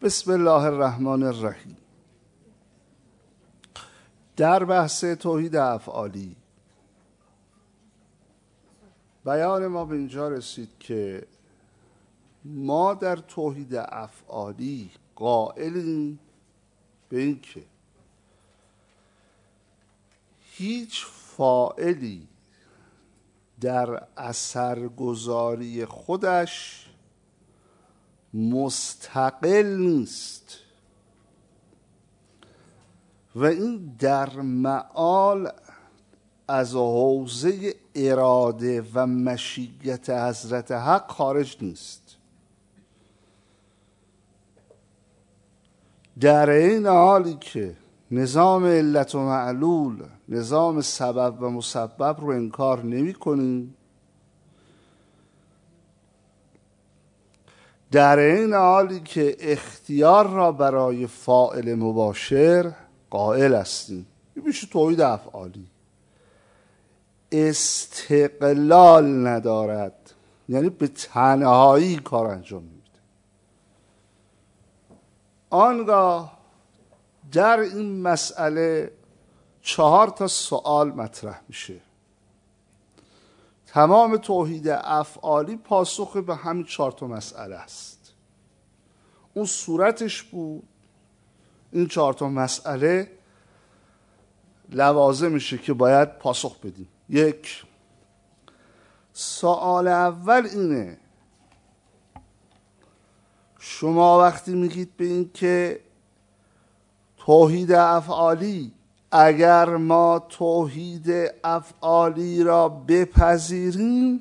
بسم الله الرحمن الرحیم. در بحث توحید افعالی بیان ما به اینجا رسید که ما در توحید افعالی قائلیم به این که هیچ فاعلی در اثرگذاری خودش مستقل نیست و این در معال از حوزه اراده و مشیت حضرت حق خارج نیست. در این حالی که نظام علت و معلول، نظام سبب و مسبب رو انکار نمی کنیم، در این حالی که اختیار را برای فاعل مباشر قائل هستیم. این میشه توحید افعالی. استقلال ندارد، یعنی به تنهایی کار انجام میده. آنگاه در این مسئله 4 سوال مطرح میشه. تمام توحید افعالی پاسخ به همین 4 مسئله است. اون صورتش بود. این 4 مسئله لوازمشه که باید پاسخ بدیم. 1. سوال اول اینه: شما وقتی میگید به این که توحید افعالی، اگر ما توحید افعالی را بپذیریم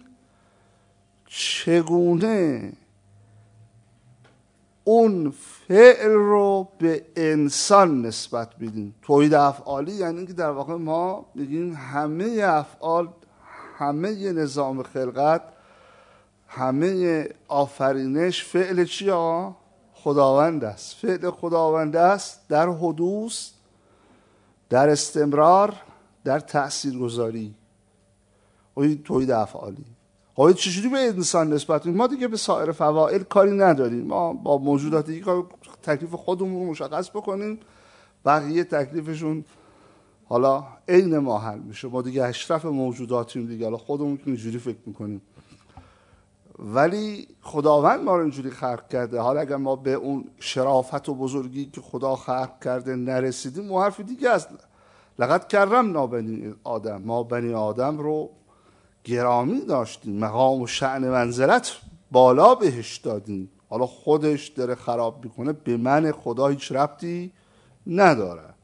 چگونه اون فعل رو به انسان نسبت بدیم؟ توحید افعالی یعنی که در واقع ما بگیم همه افعال، همه نظام خلقت، همه آفرینش فعل چی آقا؟ خداوند است. فعل خداوند است در حدوث، در استمرار، در تأثیرگذاری. این توحید افعالی. حالا چجوری به انسان نسبت بدیم؟ ما دیگه به سایر فواعل کاری نداریم. ما با موجودات دیگه تکلیف خودمون رو مشخص بکنیم، بقیه تکلیفشون حالا عین ما حل میشه. ما دیگه اشرف موجوداتیم دیگه، حالا خودمون اینجوری فکر میکنیم. ولی خداوند ما رو اینجوری خلق کرده. حالا اگر ما به اون شرافت و بزرگی که خدا خلق کرده نرسیدیم، ما حرف دیگه است. لقد کرمنا بنی آدم، ما بنی آدم رو گرامی داشتیم، مقام و شأن منزلت بالا بهش دادیم. حالا خودش داره خراب میکنه، به من خدا هیچ ربطی ندارد.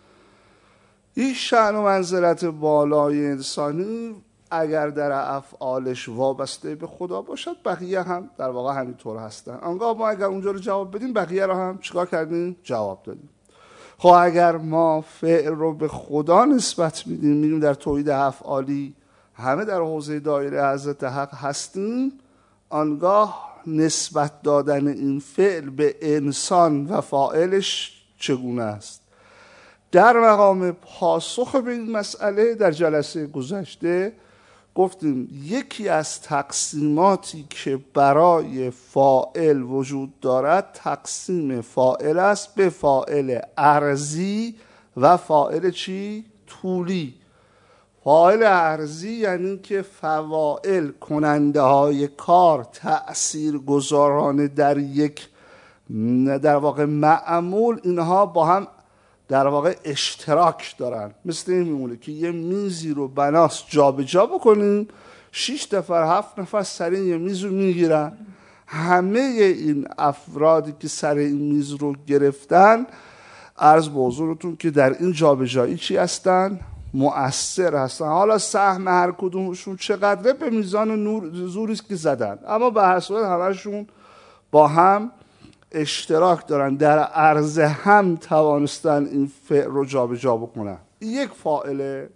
این شأن و منزلت بالای انسانی اگر در افعالش وابسته به خدا باشد، بقیه هم در واقع همینطور هستن. آنگاه ما اگر اونجا رو جواب بدیم، بقیه رو هم چیکار کردیم؟ جواب دادیم. خب اگر ما فعل رو به خدا نسبت میدیم، میگیم در توحید افعالی همه در حوزه دایره حضرت حق هستیم، آنگاه نسبت دادن این فعل به انسان و فاعلش چگونه است؟ در مقام پاسخ به این مسئله در جلسه گذشته گفتیم یکی از تقسیماتی که برای فاعل وجود دارد تقسیم فاعل است به فاعل ارضی و فاعل چی؟ طولی. فاعل ارضی یعنی که فواعل، کننده های کار، تأثیر گذاران در یک در واقع معمول، اینها با هم در واقع اشتراک دارن. مثل این میمونه که یه میزی رو بناس جا به جا بکنیم، 6 نفر 7 نفر سر این میز رو میگیرن. همه این افرادی که سر این میز رو گرفتن، عرض به حضورتون که در این جا به جایی چی هستن؟ مؤثر هستن. حالا سهم هر کدومشون چقدره به میزان زوری که زدن، اما به هر صورت همشون با هم اشتراک دارن، در عرض هم توانستن این فعل رو جا به جا بکنن. یک فاعله.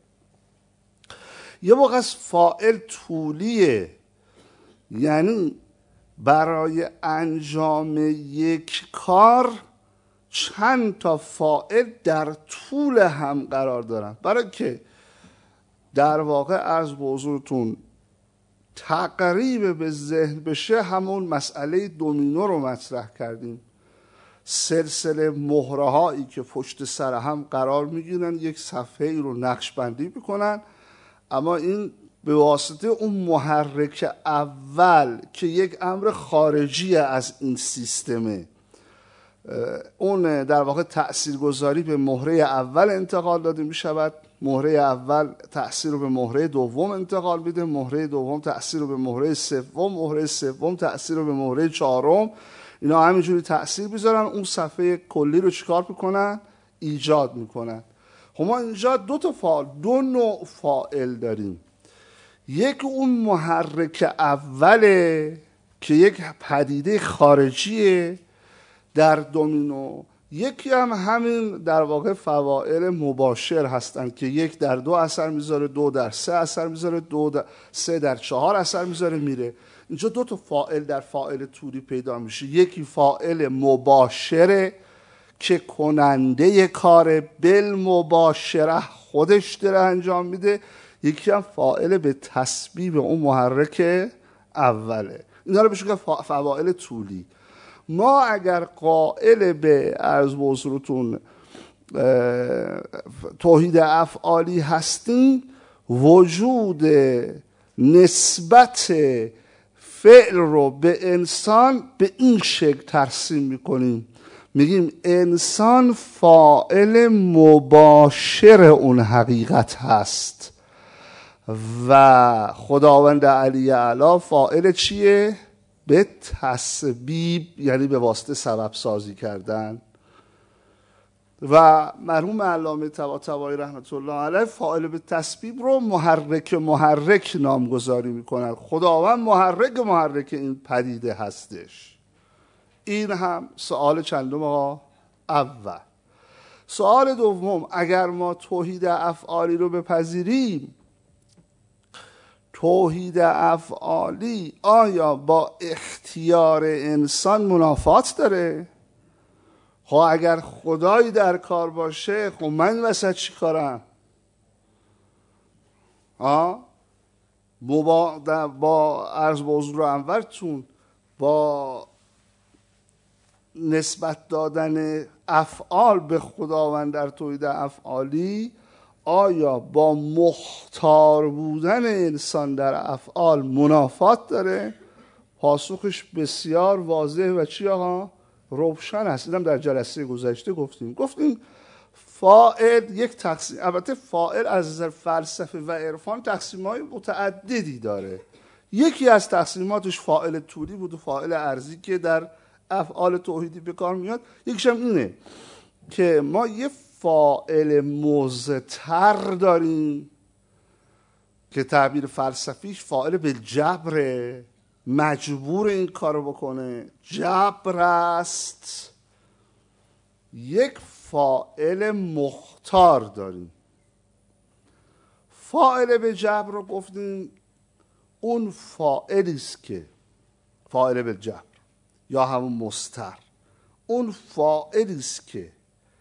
یه موقع از فاعل طولیه، یعنی برای انجام یک کار چند تا فاعل در طول هم قرار دارن. برای که در واقع عرض به حضورتون تقریب به ذهن بشه، همون مسئله دومینو رو مطرح کردیم. سلسله مهره هایی که پشت سر هم قرار میگیرن یک صفحه رو نقش بندی میکنن، اما این به واسطه اون محرک اول که یک امر خارجی از این سیستمه، اون در واقع تاثیرگذاری به مهره اول انتقال داده می شود. مهره اول تاثیر رو به مهره دوم انتقال میده، مهره دوم تاثیر رو به مهره سوم، مهره سوم تاثیر رو به مهره چهارم. اینا همینجوری تاثیر میذارن، اون صفحه کلی رو چیکار میکنن؟ ایجاد میکنن. خب ما اینجا دو نوع فاعل داریم. یک اون محرک اوله که یک پدیده خارجیه در دومینو، یکی هم همین در واقع فواعل مباشر هستن که یک در 2 اثر میذاره، 2 در 3 اثر میذاره، 3 در 4 اثر میذاره میره. اینجا 2 فاعل در فاعل طوری پیدا میشه. یکی فاعل مباشره که کننده کار بالمباشره خودش داره انجام میده، یکی هم فاعل به تسبیب اون محرک اوله. اینا رو بهش میگن فواعل طولی. ما اگر قائل به عرض به حضورتون توحید افعالی هستیم، وجود نسبت فعل رو به انسان به این شکل ترسیم میکنیم، میگیم انسان فاعل مباشر اون حقیقت هست و خداوند علی اعلی فاعل چیه؟ به تسبیب، یعنی به واسطه سبب سازی کردن. و مرحوم علامه طباطبایی رحمت الله علیه فاعل به تسبیب رو محرک نامگذاری میکنن. خداوند محرک این پدیده هستش. این هم سوال چندم آقا؟ اول. سوال دوم، اگر ما توحید افعالی رو بپذیریم، توحید افعالی آیا با اختیار انسان منافات داره؟ خب اگر خدایی در کار باشه، خب من وسط چی کارم؟ با عرض به حضور انورتون، با نسبت دادن افعال به خداوند در توحید افعالی، آیا با مختار بودن انسان در افعال منافات داره؟ پاسخش بسیار واضح و چی آقا؟ روشن است. اینم در جلسه گذشته گفتیم فاعل یک تقسیم، البته فاعل از نظر فلسفه و عرفان تقسیم‌های متعددی داره. یکی از تقسیماتش فاعل طولی بود و فاعل ارضی که در افعال توحیدی به کار میاد. یکیش هم اینه که ما یه فاعل مضطر داریم که تعبیر فلسفیش فاعل بالجبره، مجبور این کارو بکنه، جبر است. یک فاعل مختار داریم. فاعل به جبر رو گفتیم اون فاعلی است که فاعل به جبر یا همون مضطر، اون فاعلی است که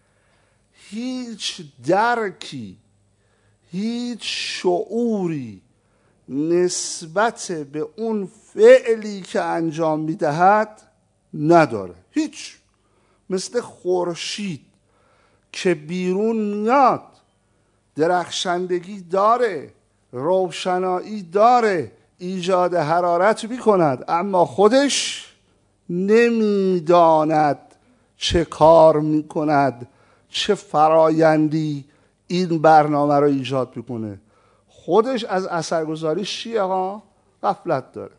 هیچ درکی، هیچ شعوری نسبت به اون فعلی که انجام میدهد نداره. هیچ. مثل خورشید که بیرون میاد درخشندگی داره، روشنایی داره، ایجاد حرارت میکند، اما خودش نمیداند چه کار میکند، چه فرایندی این برنامه رو ایجاد میکنه. خودش از اثرگذاریش چیه آقا؟ غفلت داره.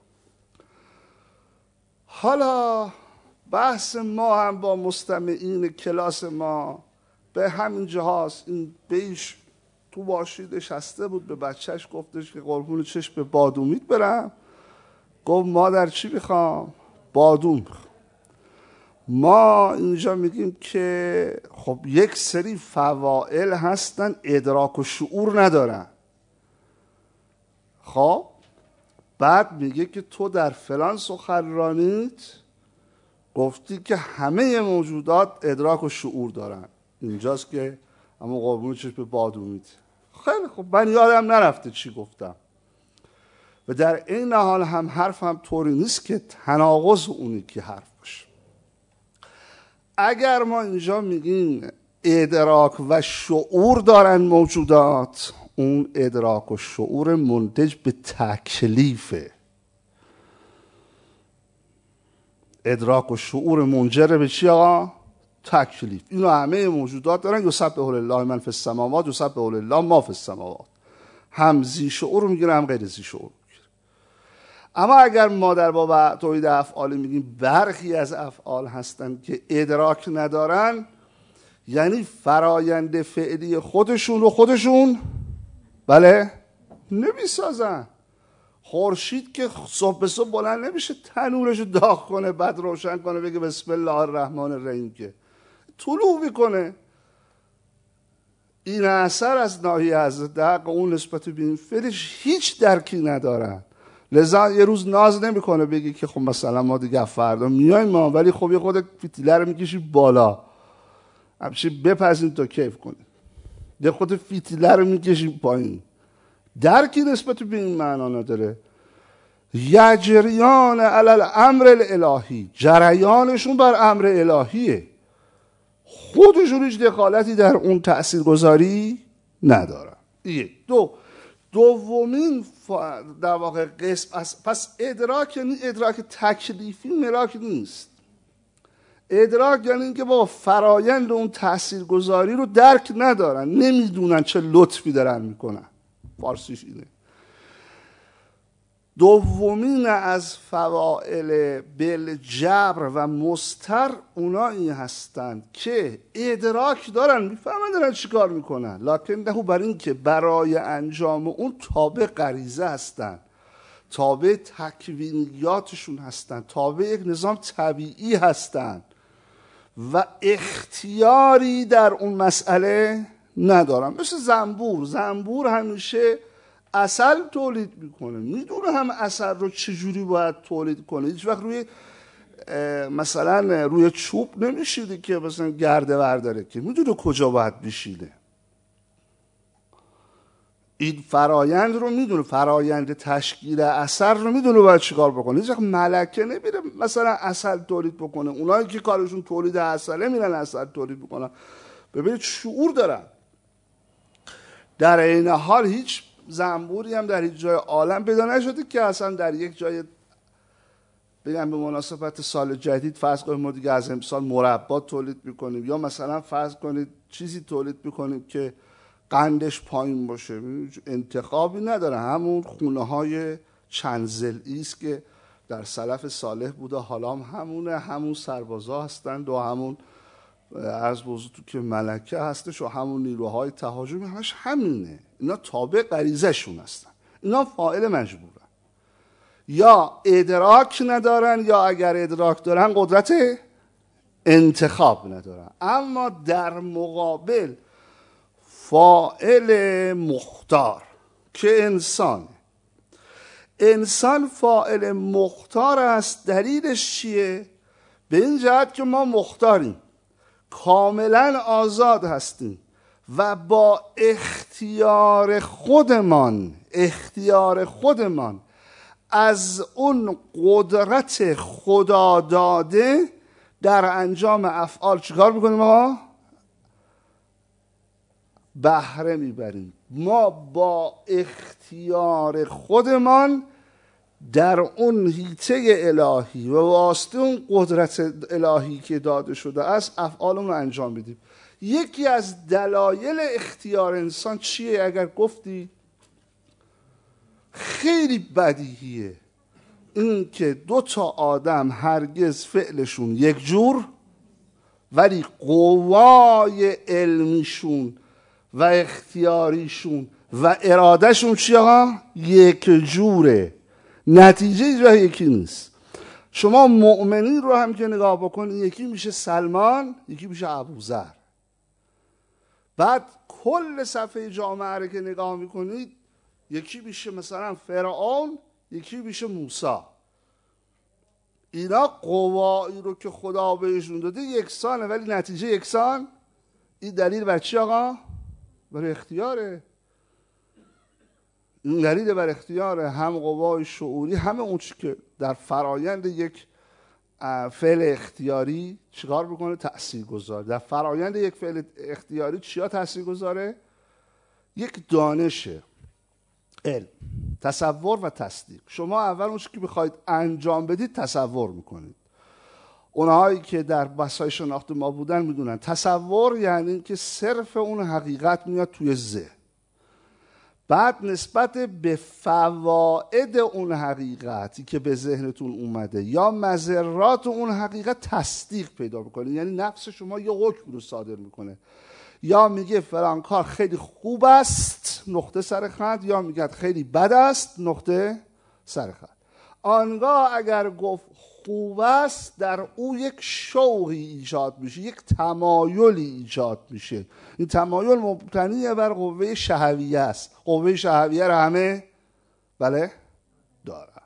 حالا بحث ما هم با مستمعین کلاس ما به همین جهاز، این بیش تو باشید نشسته بود، به بچهش گفتش که قربون چشم به بادومیت برم. گفت مادر چی میخوام؟ بادوم. ما اینجا میگیم که خب یک سری فواعل هستن ادراک و شعور ندارن. خب بعد میگه که تو در فلان سخنرانیت گفتی که همه موجودات ادراک و شعور دارن. اینجاست که اما قربون چشم به بادومیت. خیلی خب من یادم نرفته چی گفتم و در این حال هم حرف هم طوری نیست که تناقض اونی که حرف باشه. اگر ما اینجا میگیم ادراک و شعور دارن موجودات، اون ادراک و شعور منتج به تکلیفه. ادراک و شعور منجر به چی آقا؟ تکلیف. اینو همه موجودات دارن. یسبح لله من فی السماوات یسبح لله ما فی السماوات. هم ذی شعور میگیره هم غیر ذی شعور میگیره. اما اگر ما در باب توحید افعال میگیم برخی از افعال هستن که ادراک ندارن، یعنی فرایند فعلی خودشون رو خودشون بله نمیسازن. خورشید که صبح به صبح بلند نمیشه تنورش رو داغ کنه بعد روشن کنه بگه بسم الله الرحمن الرحیم، که طلوع میکنه. این اثر از ناحیه از دق اون نسبت به این فعلش هیچ درکی ندارن. لذا یه روز ناز نمیکنه بگی که خب مثلا ما دیگه فردا میایم ما، ولی خب یه خود فتیله رو میکشی بالا همچی بپزین تا کیف کنی، یه خود فتیله رو میکشی پایین. درکی نسبت به این معنا نداره. یجریان علی الامر الالهی، جریانشون بر امر الهیه، خودشون هیچ دخالتی در اون تاثیرگذاری ندارن. دومین در واقع قسم پس ادراک یعنی ادراک تکلیفی، ملاک نیست. ادراک یعنی اینکه با فرایند اون تاثیرگذاری رو درک ندارن، نمیدونن چه لطفی دارن میکنن. فارسیش اینه. دومین از فواعل بالجبر و مستر اونایی هستند که ادراک دارن، میفهمن دارن چی کار میکنن، لکن نه بر این که برای انجام اون تابع غریزه هستن، تابع تکوینیاتشون هستن، تابع یک نظام طبیعی هستن و اختیاری در اون مسئله ندارن. مثل زنبور همیشه عسل تولید میکنه، میدونه هم عسل رو چجوری باید تولید کنه. هیچ وقت روی مثلا روی چوب نمیشیده که مثلا گرده برداره، که میدونه کجا باید بشیده. این فرایند رو میدونه، فرایند تشکیل عسل رو میدونه باید چیکار بکنه. هیچ وقت ملکه نمیره مثلا عسل تولید بکنه. اونایی که کارشون تولید عسله میرن عسل تولید بکنن. ببینید شعور دارن. در این حال هیچ زنبوری هم در هیچ جای عالم پیدا نشده که اصلا در یک جای بگم به مناسبت سال جدید فرض کنید ما دیگه از امسال مربا تولید میکنیم، یا مثلا فرض کنید چیزی تولید میکنیم که قندش پایین باشه. انتخابی نداره، همون خونه های چند ضلعی است که در سلف صالح بوده، حالا هم همونه، همون سربازا هستند و همون عرض بزرگتون که ملکه هستش و همون نیروهای تهاجمی همش همینه. اینا تابع غریزه شون هستن، اینا فاعل مجبورن، یا ادراک ندارن یا اگر ادراک دارن قدرت انتخاب ندارن. اما در مقابل فاعل مختار که انسان فاعل مختار است. دلیلش چیه؟ به این جهت که ما مختاریم، کاملا آزاد هستیم و با اختیار خودمان از اون قدرت خدا داده در انجام افعال چیکار میکنیم؟ ما بهره میبریم. ما با اختیار خودمان در اون حیطه الهی و واسطه اون قدرت الهی که داده شده است افعالمون رو انجام بدیم. یکی از دلایل اختیار انسان چیه؟ اگر گفتی خیلی بدیهیه، این که 2 آدم هرگز فعلشون یک جور ولی قوای علمیشون و اختیاریشون و ارادهشون چیه؟ یک جوره، نتیجه جای یکی نیست. شما مؤمنین رو هم که نگاه بکنید، یکی میشه سلمان، یکی میشه ابوذر. بعد کل صفحه جامعه رو که نگاه میکنید، یکی میشه مثلا فرعون، یکی میشه موسی. اینا قوایی رو که خدا بهشون داده یکسانه ولی نتیجه یکسان. این دلیل بر چی آقا؟ برای اختیاره. این دلیل بر اختیاره، هم قوای شعوری، همه اون چی که در فرایند یک فعل اختیاری چیکار میکنه؟ تاثیرگذار. در فرایند یک فعل اختیاری چیا تاثیرگذاره؟ یک دانشه، علم، تصور و تصدیق. شما اول اون چیزی که بخواید انجام بدید تصور میکنید. اونهایی که در بحث‌های شناخت ما بودن میدونن تصور یعنی که صرف اون حقیقت میاد توی ذهن، بعد نسبت به فواید اون حقیقتی که به ذهنتون اومده یا مضرات اون حقیقت تصدیق پیدا میکنه. یعنی نفس شما یه حکم رو صادر میکنه، یا میگه فلان کار خیلی خوب است نقطه سر خط، یا میگه خیلی بد است نقطه سر خط. آنگاه اگر گفت خوب است، در او یک شوقی ایجاد میشه، یک تمایلی ایجاد میشه. این تمایل مبتنی بر قوه شهویه است. قوه شهویه رو همه بله دارن.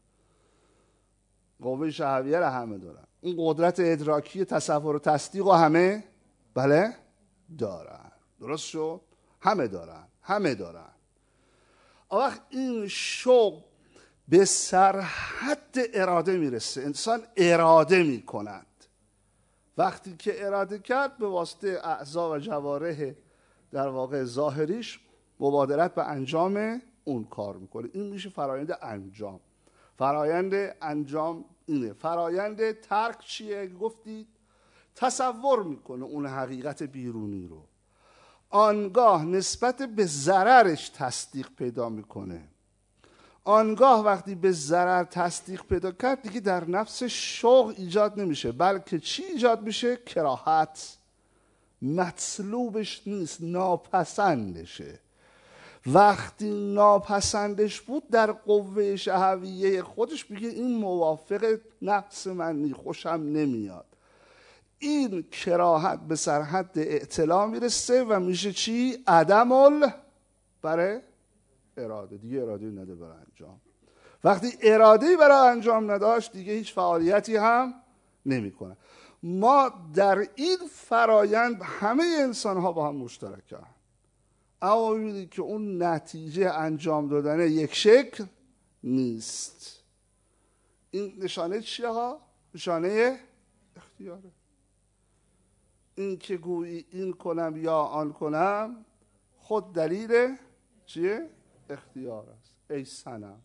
قوه شهویه رو همه دارن. این قدرت ادراکی تصور و تصدیق رو همه بله دارن. درست شد؟ همه دارن. همه دارن. وقت این شوق به سرحد اراده میرسه، انسان اراده میکند. وقتی که اراده کرد به واسطه اعضا و جوارح در واقع ظاهریش مبادرت به انجام اون کار میکنه. این میشه فرایند انجام. فرایند انجام اینه. فرایند ترک چیه؟ گفتید تصور میکنه اون حقیقت بیرونی رو، آنگاه نسبت به ضررش تصدیق پیدا میکنه. آنگاه وقتی به ضرر تصدیق پیدا کرد دیگه در نفس شوق ایجاد نمیشه، بلکه چی ایجاد میشه؟ کراهت. مطلوبش نیست، ناپسندشه. وقتی ناپسندش بود در قوه شهویه خودش میگه این موافق نفس من نی، خوشم نمیاد. این کراهت به سرحد اعتلا میرسه و میشه چی؟ عدم برای اراده. دیگه اراده نده برای انجام. وقتی اراده‌ای برای انجام نداشت دیگه هیچ فعالیتی هم نمی‌کنه. ما در این فرایند همه انسان‌ها با هم مشترکن، اما می‌بینید که اون نتیجه انجام دادن یک شکل نیست. این نشانه چیه ها؟ نشانه اختیاره. این که گویی این کنم یا آن کنم خود دلیل چیه؟ اختیار است. ای صنم،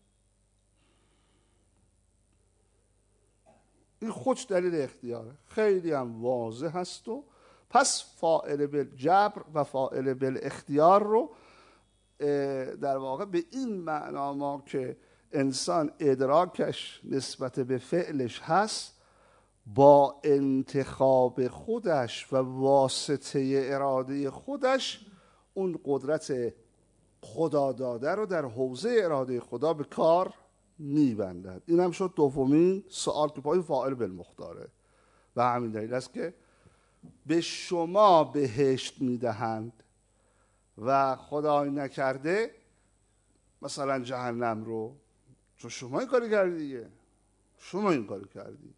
این خودش دلیل اختیاره، خیلی هم واضح هست. و پس فاعل بالجبر و فاعل بالاختیار رو در واقع به این معنا ما که انسان ادراکش نسبت به فعلش هست با انتخاب خودش و واسطه اراده خودش اون قدرت خدا داده رو در حوزه اراده خدا به کار میبندد. این هم شد دومین سوال که پای فاعل بالمختاره. و همین دلیل است که به شما بهشت میدهند و خدای نکرده مثلا جهنم رو، چون شما این کاری کردی دیگه، شما این کاری کردی.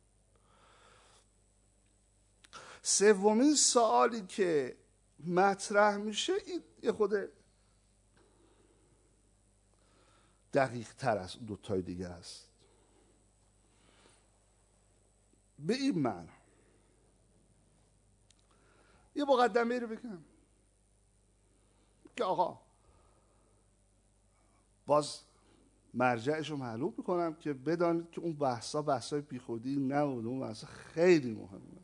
سومین سوالی که مطرح میشه این یه خود دقیق تر از دوتای دیگه است. به این معنی یه مقدمه رو بگم که آقا باز مرجعش رو معلوم میکنم که بدانید که اون بحثای بیخودی نبود، اون بحثا خیلی مهمه.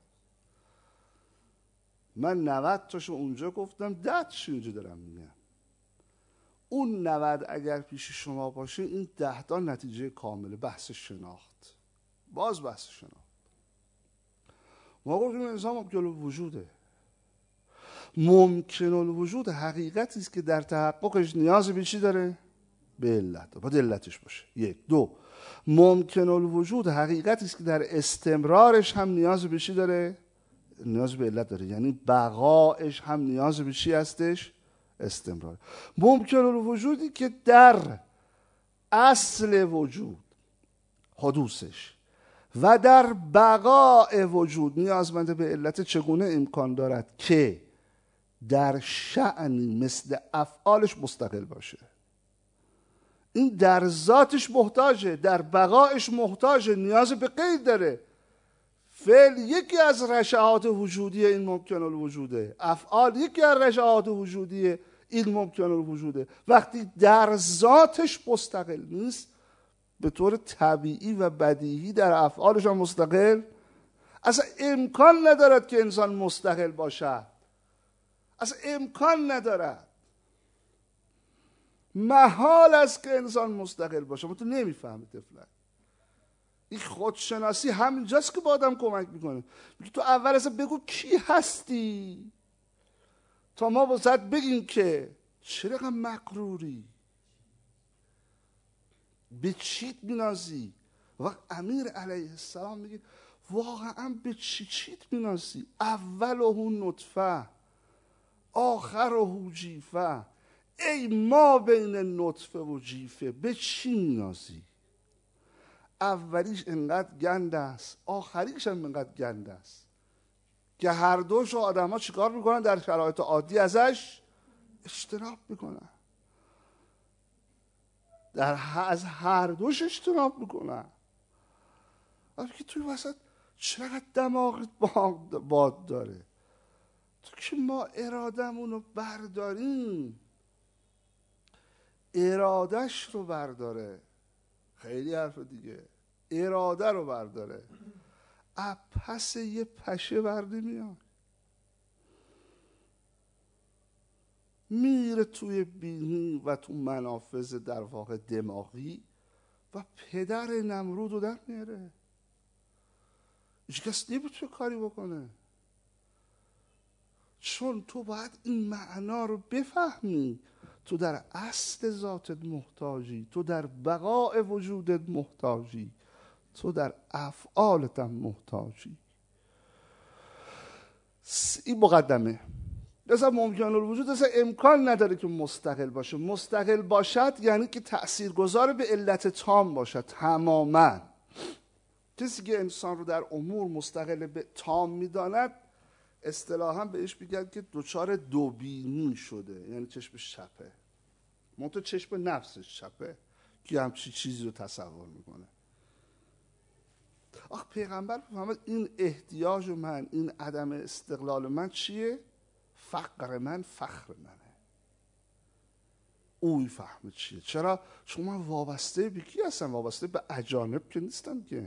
من 90 تاشو اونجا گفتم، 10 تاشو اینجا دارم میگم. اون 90 اگر پیش شما باشه این 10 تا نتیجه کامله. بحث شناخت، باز بحث شناخت. ما گفتیم انسان ممکن الوجوده. ممکن الوجود حقیقتی است که در تحققش نیاز به چی داره؟ به علت. باید علتش باشه. 1 2 ممکن الوجود حقیقتی است که در استمرارش هم نیاز به چی داره؟ نیاز به علت داره. یعنی بقایش هم نیاز به چی هستش؟ استمرار. ممکن الوجودی که در اصل وجود، حدوثش و در بقای وجود نیازمند به علت، چگونه امکان دارد که در شأنی مثل افعالش مستقل باشه؟ این در ذاتش محتاجه، در بقایش محتاجه، نیاز به قید داره. فعل یکی از رشحات وجودی این ممکن الوجوده، افعال یکی از رشحات وجودی این ممکن الوجوده. وقتی در ذاتش مستقل نیست، به طور طبیعی و بدیهی در افعالش هم مستقل اصلا امکان ندارد که انسان مستقل باشد، اصلا امکان ندارد، محال است که انسان مستقل باشه. ما تو نمیفهمی طفلک. این خودشناسی همینجاست که با آدم کمک میکنه. تو اول اصلا بگو کی هستی تا ما واسه بگیم که چرا اینقدر مغروری، به چیت مینازی. وقت امیر علیه السلام میگه واقعا به چیت مینازی؟ اوله نطفه آخره جیفه. ای ما بین نطفه و جیفه به چی مینازی؟ اولیش انقدر گند است، آخریش هم انقدر گند است که هر دوش آدم ها چیکار میکنن؟ در شرایط عادی ازش اجتناب میکنن، از هر دوش اجتناب میکنن. ولی که توی وسط چقدر دماغت باد داره. تو که ما ارادمون رو برداریم، ارادش رو برداره، خیلی حرف دیگه، اراده رو برداره، پس یه پشه بردی میاد میره توی بینی و تو منافذ در واقع دماغی و پدر نمرود رو در میاره. هیچ کس نمیتونه کاری بکنه، چون تو باید این معنا رو بفهمی. تو در اصل ذاتت محتاجی، تو در بقاء وجودت محتاجی، تو در افعالت هم محتاجی. این مقدمه. مثلا ممکن الوجود اصلا امکان نداره که مستقل باشه. مستقل باشد یعنی که تأثیرگذار به علت تام باشد تماما. کسی که انسان رو در امور مستقل به تام میداند اصطلاحاً بهش میگن که دچار دوبینی شده، یعنی چشمش چپه، منتها چشم نفسش چپه که همچی چیزی رو تصور میکنه. آخ پیغمبر بفهمد این احتیاج من، این عدم استقلال من چیه؟ فقر من فخر منه. اوی فهمه چیه. چرا؟ چون من وابسته به کی هستم؟ وابسته به اجانب که نیستم که،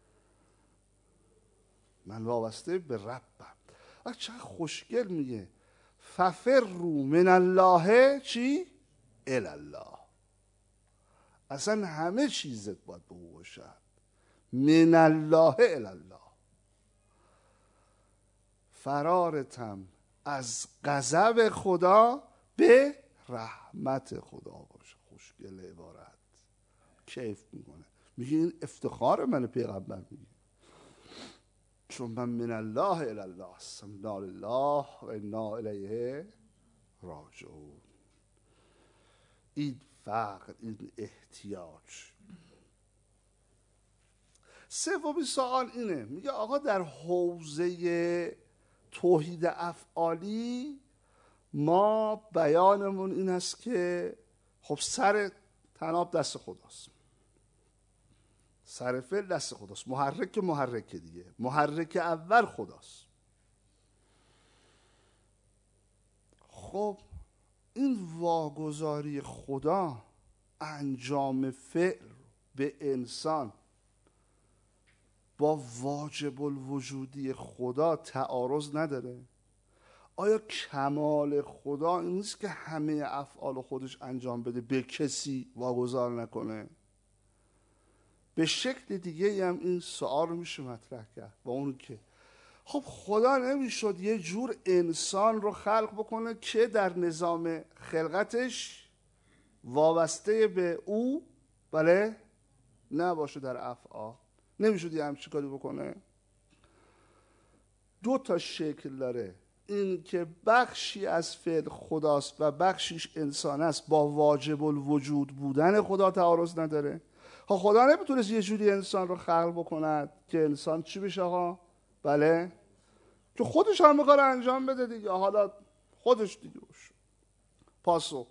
من وابسته به ربم. چقدر خوشگل میگه ففروا من الله چی؟ الالله. اصلا همه چیزت باید به او باشد. من الله الالله. فرارتم از غضب خدا به رحمت خدا باشه. خوشگل عبارت، کیف میکنه. میگه این افتخار من. پیغمبر میگه چون من من الله الالله هستم، انا لله و انا الیه راجعون. این فقر، این احتیاج. سومین سوال اینه، میگه آقا در حوزه توحید افعالی ما بیانمون این است که خب سر طناب دست خداست، سر فعل دست خداست، محرک دیگه، محرک اول خداست. خب این واگذاری خدا انجام فعل به انسان با واجب الوجودی خدا تعارض نداره؟ آیا کمال خدا این نیست که همه افعال خودش انجام بده، به کسی واگذار نکنه؟ به شکل دیگه هم این سوال رو میشه مطرح کرد و اون که خب خدا نمیشد یه جور انسان رو خلق بکنه که در نظام خلقتش وابسته به او بله نباشه در افعال؟ نمیشد یه همچین کاری بکنه؟ دو تا شکل داره، این که بخشی از فعل خداست و بخشیش انسان است، با واجب الوجود بودن خدا تعارض نداره. خدا نمیتونست یه جوری انسان رو خلق بکند که انسان چی بشه آقا؟ بله که خودش همه کار انجام بده دیگه، حالا خودش دیگه باشه. پاسخ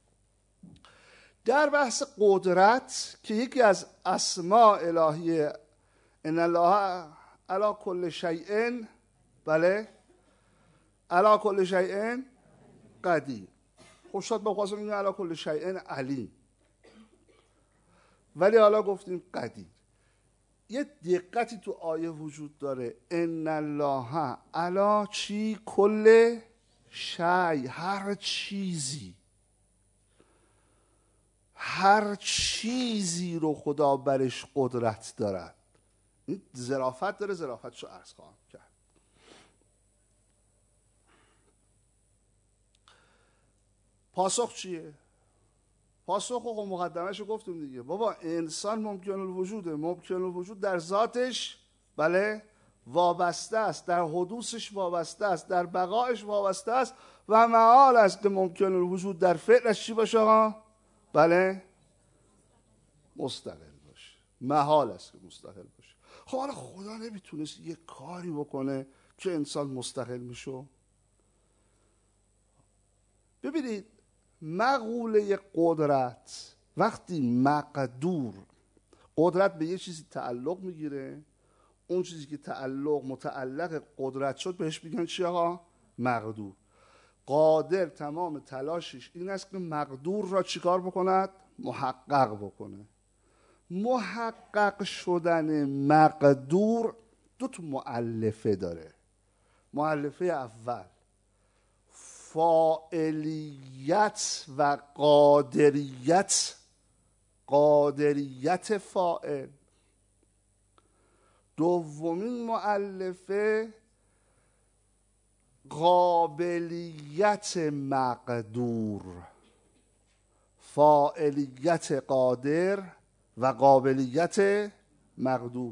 در بحث قدرت که یکی از اسماء الهیه ان الله علی کل شیء، بله، علی کل شیء قدیر. خب شاید با خواستم میگه علی کل شیء علیم، ولی حالا گفتیم قدیر. یه دقتی تو آیه وجود داره، ان الله علی چی؟ کل شیء، هر چیزی، هر چیزی رو خدا برش قدرت دارد. این ظرافت داره، ظرافتشو عرض خواهم کرد. پاسخ چیه؟ پاسخ خب مقدمه‌شو گفتیم دیگه. بابا انسان ممکن الوجوده، ممکن الوجود در ذاتش، بله، وابسته است، در حدوثش وابسته است، در بقایش وابسته است و محال است که ممکن الوجود در فعلش چی باشه ها؟ بله، مستقل باشه. محال است که مستقل باشه. خب حالا خدا نمیتونست یه کاری بکنه که انسان مستقل میشه؟ ببینید مقوله قدرت، وقتی مقدور، قدرت به یه چیزی تعلق میگیره، اون چیزی که متعلق قدرت شد بهش میگن چی آقا؟ مقدور. قادر تمام تلاشش این است که مقدور را چیکار بکند؟ محقق بکنه. محقق شدن مقدور دو تا مؤلفه داره. مؤلفه اول فاعلیت و قادریت، قادریت فاعل. دومین مؤلفه قابلیت مقدور، فاعلیت قادر و قابلیت مقدور.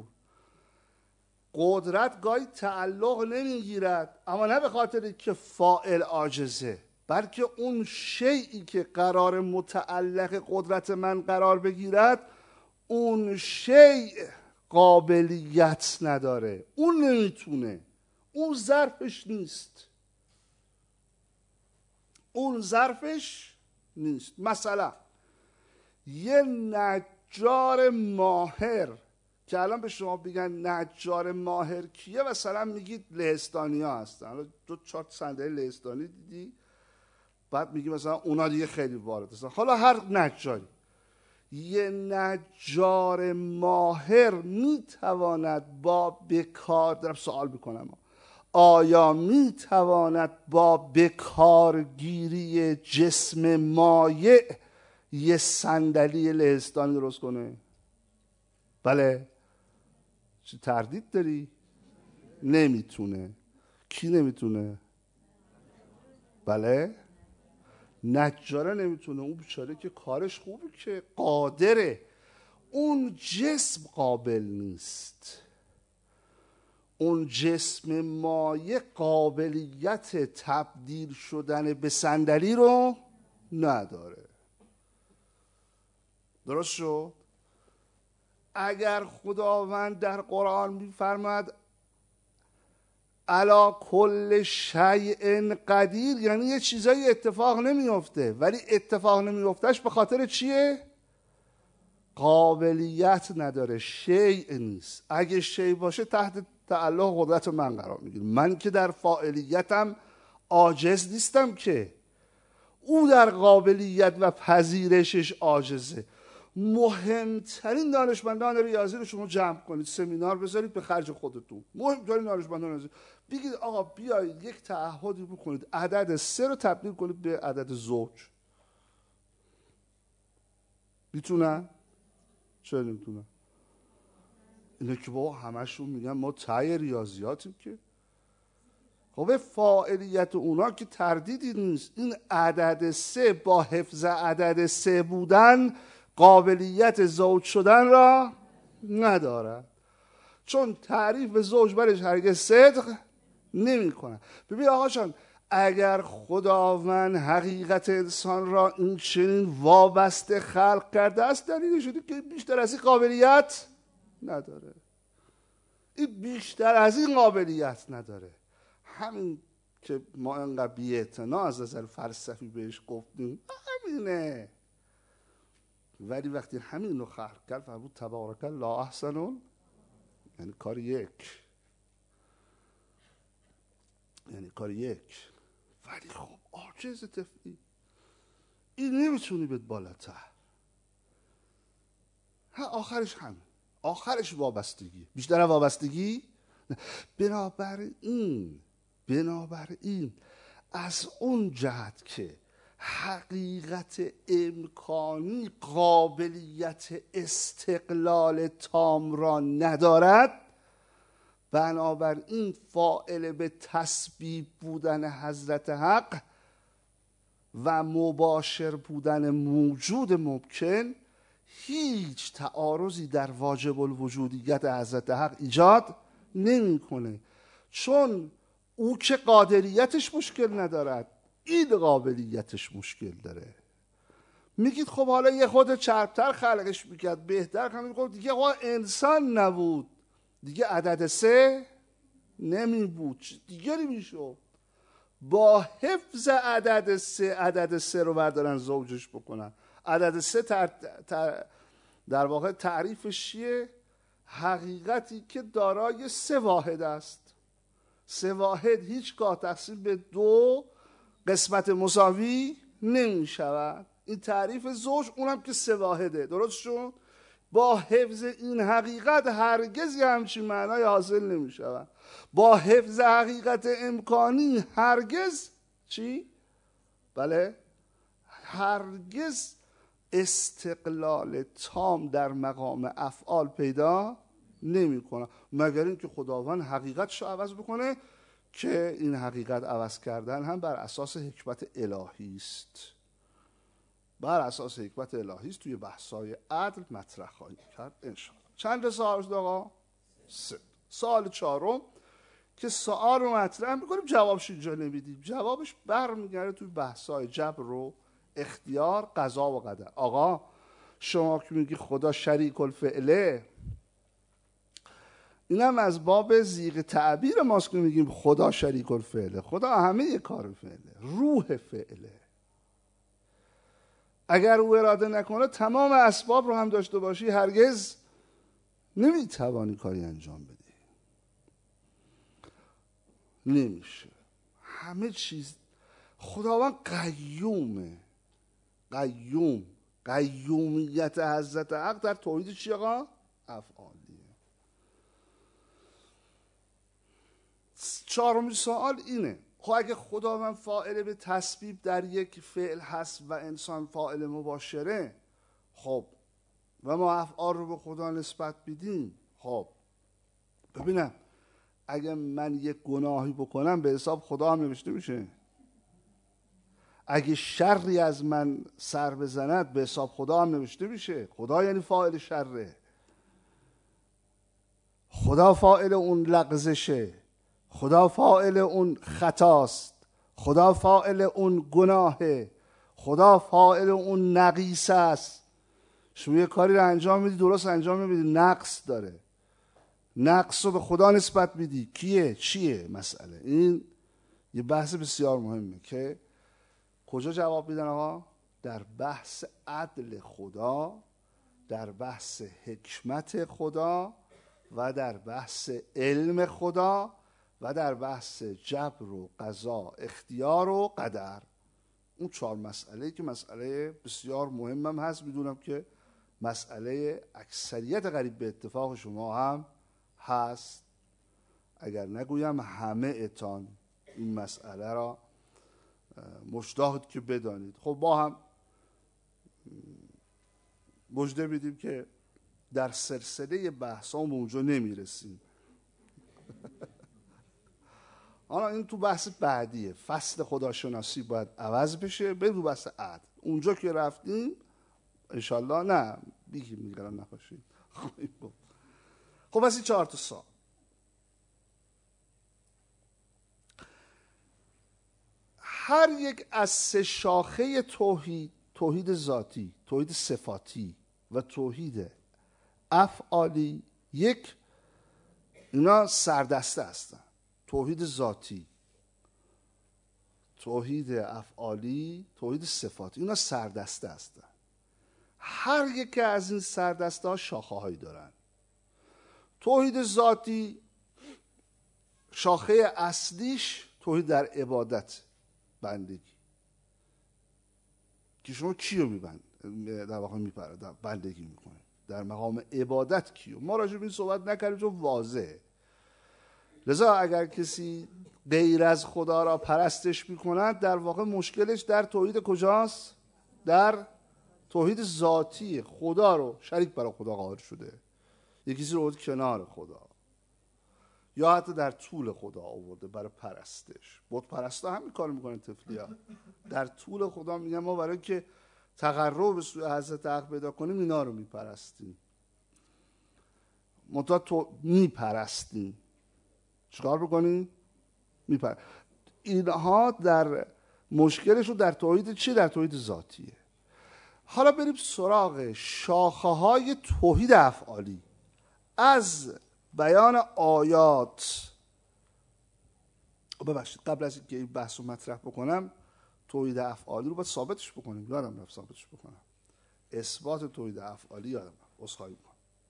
قدرت گاهی تعلق نمیگیرد، اما نه به خاطر که فاعل عاجزه، بلکه اون شیئی که قرار متعلق قدرت من قرار بگیرد، اون شیء قابلیت نداره، اون نمیتونه، اون ظرفش نیست، اون ظرفش نیست. مثلا یه نجار ماهر که الان به شما بگن نجار ماهر کیه، مثلا میگید لهستانی ها هستن. الان 2-4 صندلی لهستانی دیدی، بعد میگی مثلا اونا دیگه خیلی وارد هستن. حالا هر نجاری، یه نجار ماهر میتواند با بکار، دارم سوال میکنم، آیا میتواند با بکارگیری جسم مایع یه صندلی لهستانی درست کنه؟ بله. چه تردید داری؟ نمیتونه. کی نمیتونه؟ بله، نجاره نمیتونه. اون بیچاره که کارش خوبه، که قادره، اون جسم قابل نیست. اون جسم مایع قابلیت تبدیل شدن به صندلی رو نداره. درست شد؟ اگر خداوند در قرآن میفرماد علی کل شیء قدیر، یعنی یه چیزایی اتفاق نمیفته، ولی اتفاق نمیفتش به خاطر چیه؟ قابلیت نداره، شیء نیست. اگه شیء باشه تحت تعلق قدرت من قرار میگیره. من که در فاعلیتم عاجز نیستم، که او در قابلیت و پذیرشش عاجزه. مهمترین دانشمندان ریاضی رو شما جمع کنید، سمینار بذارید به خرج خودتون، مهمترین دانشمندان ریاضی، بگید آقا بیایید یک تعهدی بکنید عدد 3 رو تبدیل کنید به عدد زوج. میتونن؟ چرا نمیتونن؟ اینه که بابا همشون میگن ما تای ریاضیاتیم که. خب فاعلیت اونا که تردیدی نیست. این عدد 3 با حفظ عدد 3 بودن قابلیت زوج شدن را ندارد، چون تعریف زوج برش هرگز صدق نمی کنن. ببین آقا جان، اگر خداوند حقیقت انسان را این چنین وابسته خلق کرده است، دلیل شده که بیشتر از این قابلیت نداره. این بیشتر از این قابلیت نداره. همین که ما انقدر بی‌اعتنا از نظر فلسفی بهش گفتیم همینه، ولی وقتی همین رو خلق کرد فرمود تبارک الله احسن، یعنی کار یک، کار یک. ولی خب عاجز طفلی، این نمیتونی بهت بالاتر. ها آخرش همین، آخرش وابستگی، بیشتر وابستگی. بنابراین از اون جهت که حقیقت امکانی قابلیت استقلال تام را ندارد، بنابراین فاعل به تسبیب بودن حضرت حق و مباشر بودن موجود ممکن هیچ تعارضی در واجب الوجودیت حضرت حق ایجاد نمیکنه، چون او که قادریتش مشکل ندارد، این قابلیتش مشکل داره. میگید خب حالا یه خود چربتر خلقش میکرد، بهتر خلقش، دیگه انسان نبود، دیگه عدد 3 نمی بود، دیگه نمیشد. با حفظ عدد 3 رو بردارن زوجش بکنن. عدد 3 در واقع تعریفش چیه؟ حقیقتی که دارای 3 واحد است. 3 واحد هیچگاه تقسیم به 2 قسمت مساوی نمی شود. این تعریف زوج، اونم که 3 واحده. درست شد؟ با حفظ این حقیقت هرگز همچین معنای حاصل نمی شود. با حفظ حقیقت امکانی هرگز چی؟ بله، هرگز استقلال تام در مقام افعال پیدا نمی کنه، مگر اینکه خداوند حقیقتش رو عوض بکنه، که این حقیقت عوض کردن هم بر اساس حکمت الهی است. بر اساس حکمت الهی است. توی بحث‌های عدل مطرح خواهیم کرد انشاءالله. چند سوال شد آقا؟ 3. سوال 4 که سوال رو مطرح میکنیم، جوابش اینجا نمیدیم. جوابش برمیگرده توی بحث‌های جبر و اختیار، قضا و قدر. آقا شما که میگی خدا شریک الفعله، اینم از باب زیغ تعبیر ماست که میگیم خدا شریک الفعله. خدا همه کار فعله، روح فعله. اگر او اراده نکنه تمام اسباب رو هم داشته باشی، هرگز نمیتوانی کاری انجام بدی. نمیشه. همه چیز خداوند قیومه. قیومیت حضرت حق در توحید چی آقا؟ افعالیه. 4مین سوال اینه، خب اگه خداوند فاعل به تسبیب در یک فعل هست و انسان فاعل مباشره، خب و ما افعال رو به خدا نسبت بدیم، خب ببینم اگه من یک گناهی بکنم به حساب خدا هم نوشته میشه؟ اگه شری از من سر بزند به حساب خدا هم نوشته میشه؟ خدا یعنی فاعل شره، خدا فاعل اون لغزشه، خدا فاعل اون خطاست، خدا فاعل اون گناهه، خدا فاعل اون نقیص است. شما یه کاری رو انجام میدی درست انجام نمیدی، نقص داره، نقص رو به خدا نسبت میدی. کیه؟ چیه مسئله؟ این یه بحث بسیار مهمه که کجا جواب میدن آقا؟ در بحث عدل خدا، در بحث حکمت خدا و در بحث علم خدا و در بحث جبر و قضا، اختیار و قدر. اون 4 مسئله که مسئله بسیار مهمم هست، میدونم که مسئله اکثریت قریب به اتفاق شما هم هست، اگر نگویم همه اتان این مسئله را مشتاقید که بدانید. خب با هم مژده میدیم که در سلسله بحث هم به اونجا نمیرسیم. حالا این تو بحث بعدیه، فصل خداشناسی باید عوض بشه به تو بحث عدل. اونجا که رفتیم انشالله نه بیگی میگرم نخواشید. خب بس این 4 تا سال. هر یک از 3 شاخه توحید، توحید ذاتی، توحید صفاتی و توحید افعالی، یک اینا سردسته هستن. توحید ذاتی، توحید افعالی، توحید صفاتی، اینا سردسته هستن. هر یک از این سردسته ها شاخه هایی دارن. توحید ذاتی شاخه اصلیش توحید در عبادت بندگی که شما کیو در واقع بندگی میکنه در مقام عبادت کیو. ما راجع به این صحبت نکردیم چون واضحه. لذا اگر کسی غیر از خدا را پرستش میکند در واقع مشکلش در توحید کجاست؟ در توحید ذاتی. خدا رو شریک برای خدا قائل شده، یکی کسی رو کنار خدا، یا حتی در طول خدا آورده برای پرستش. بت پرستا همین کار میکنن طفلیا. در طول خدا میگن ما برای که تقرب به سوی حضرت حق پیدا کنیم اینا رو میپرستیم. منتها تو میپرستیم، چیکار بکنیم؟ اینها در مشکلشون در توحید چی؟ در توحید ذاتیه. حالا بریم سراغ شاخه های توحید افعالی. از بیان آیات، ببخشید قبل از اینکه این بحث رو مطرح بکنم توحید افعالی رو باید ثابتش بکنیم. یادم رفت ثابتش بکنم. اثبات توحید افعالی یادم رفت، عذرخواهی میکنم.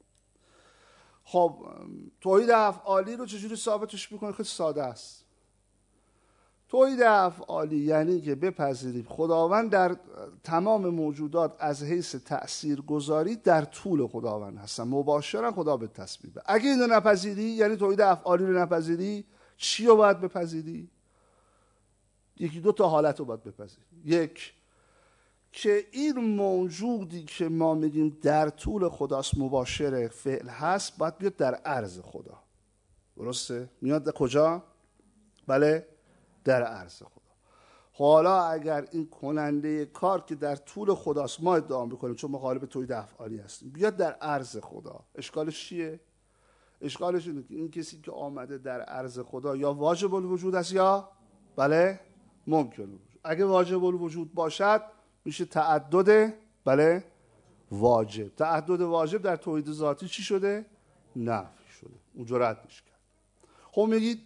خب توحید افعالی رو چجوری ثابتش میکنیم؟ خیلی ساده است. توحید افعالی یعنی که بپذیریم خداوند در تمام موجودات از حیث تأثیرگذاری در طول خداوند هستن، مباشرا خدا به تسبیح. اگه اینو نپذیری یعنی توحید افعالی رو نپذیری، چی رو باید بپذیری؟ یکی دو تا حالت رو باید بپذیری. یک، که این موجودی که ما میگیم در طول خداست، مباشر فعل هست، باید بیاد در عرض خدا. درسته؟ میاد در کجا؟ بله، در عرض خدا. حالا اگر این کننده کار که در طول خداست ما ادعا بکنیم چون مخالف توحید افعالی هستیم، بیاد در عرض خدا، اشکالش چیه؟ اشکالش اینه که این کسی که آمده در عرض خدا یا واجب الوجود است یا بله ممکن الوجود. اگه واجب الوجود باشد میشه تعدد بله واجب. تعدد واجب در توحید ذاتی چی شده؟ نفی شده. اونجا رد میشه کرد. خب میگید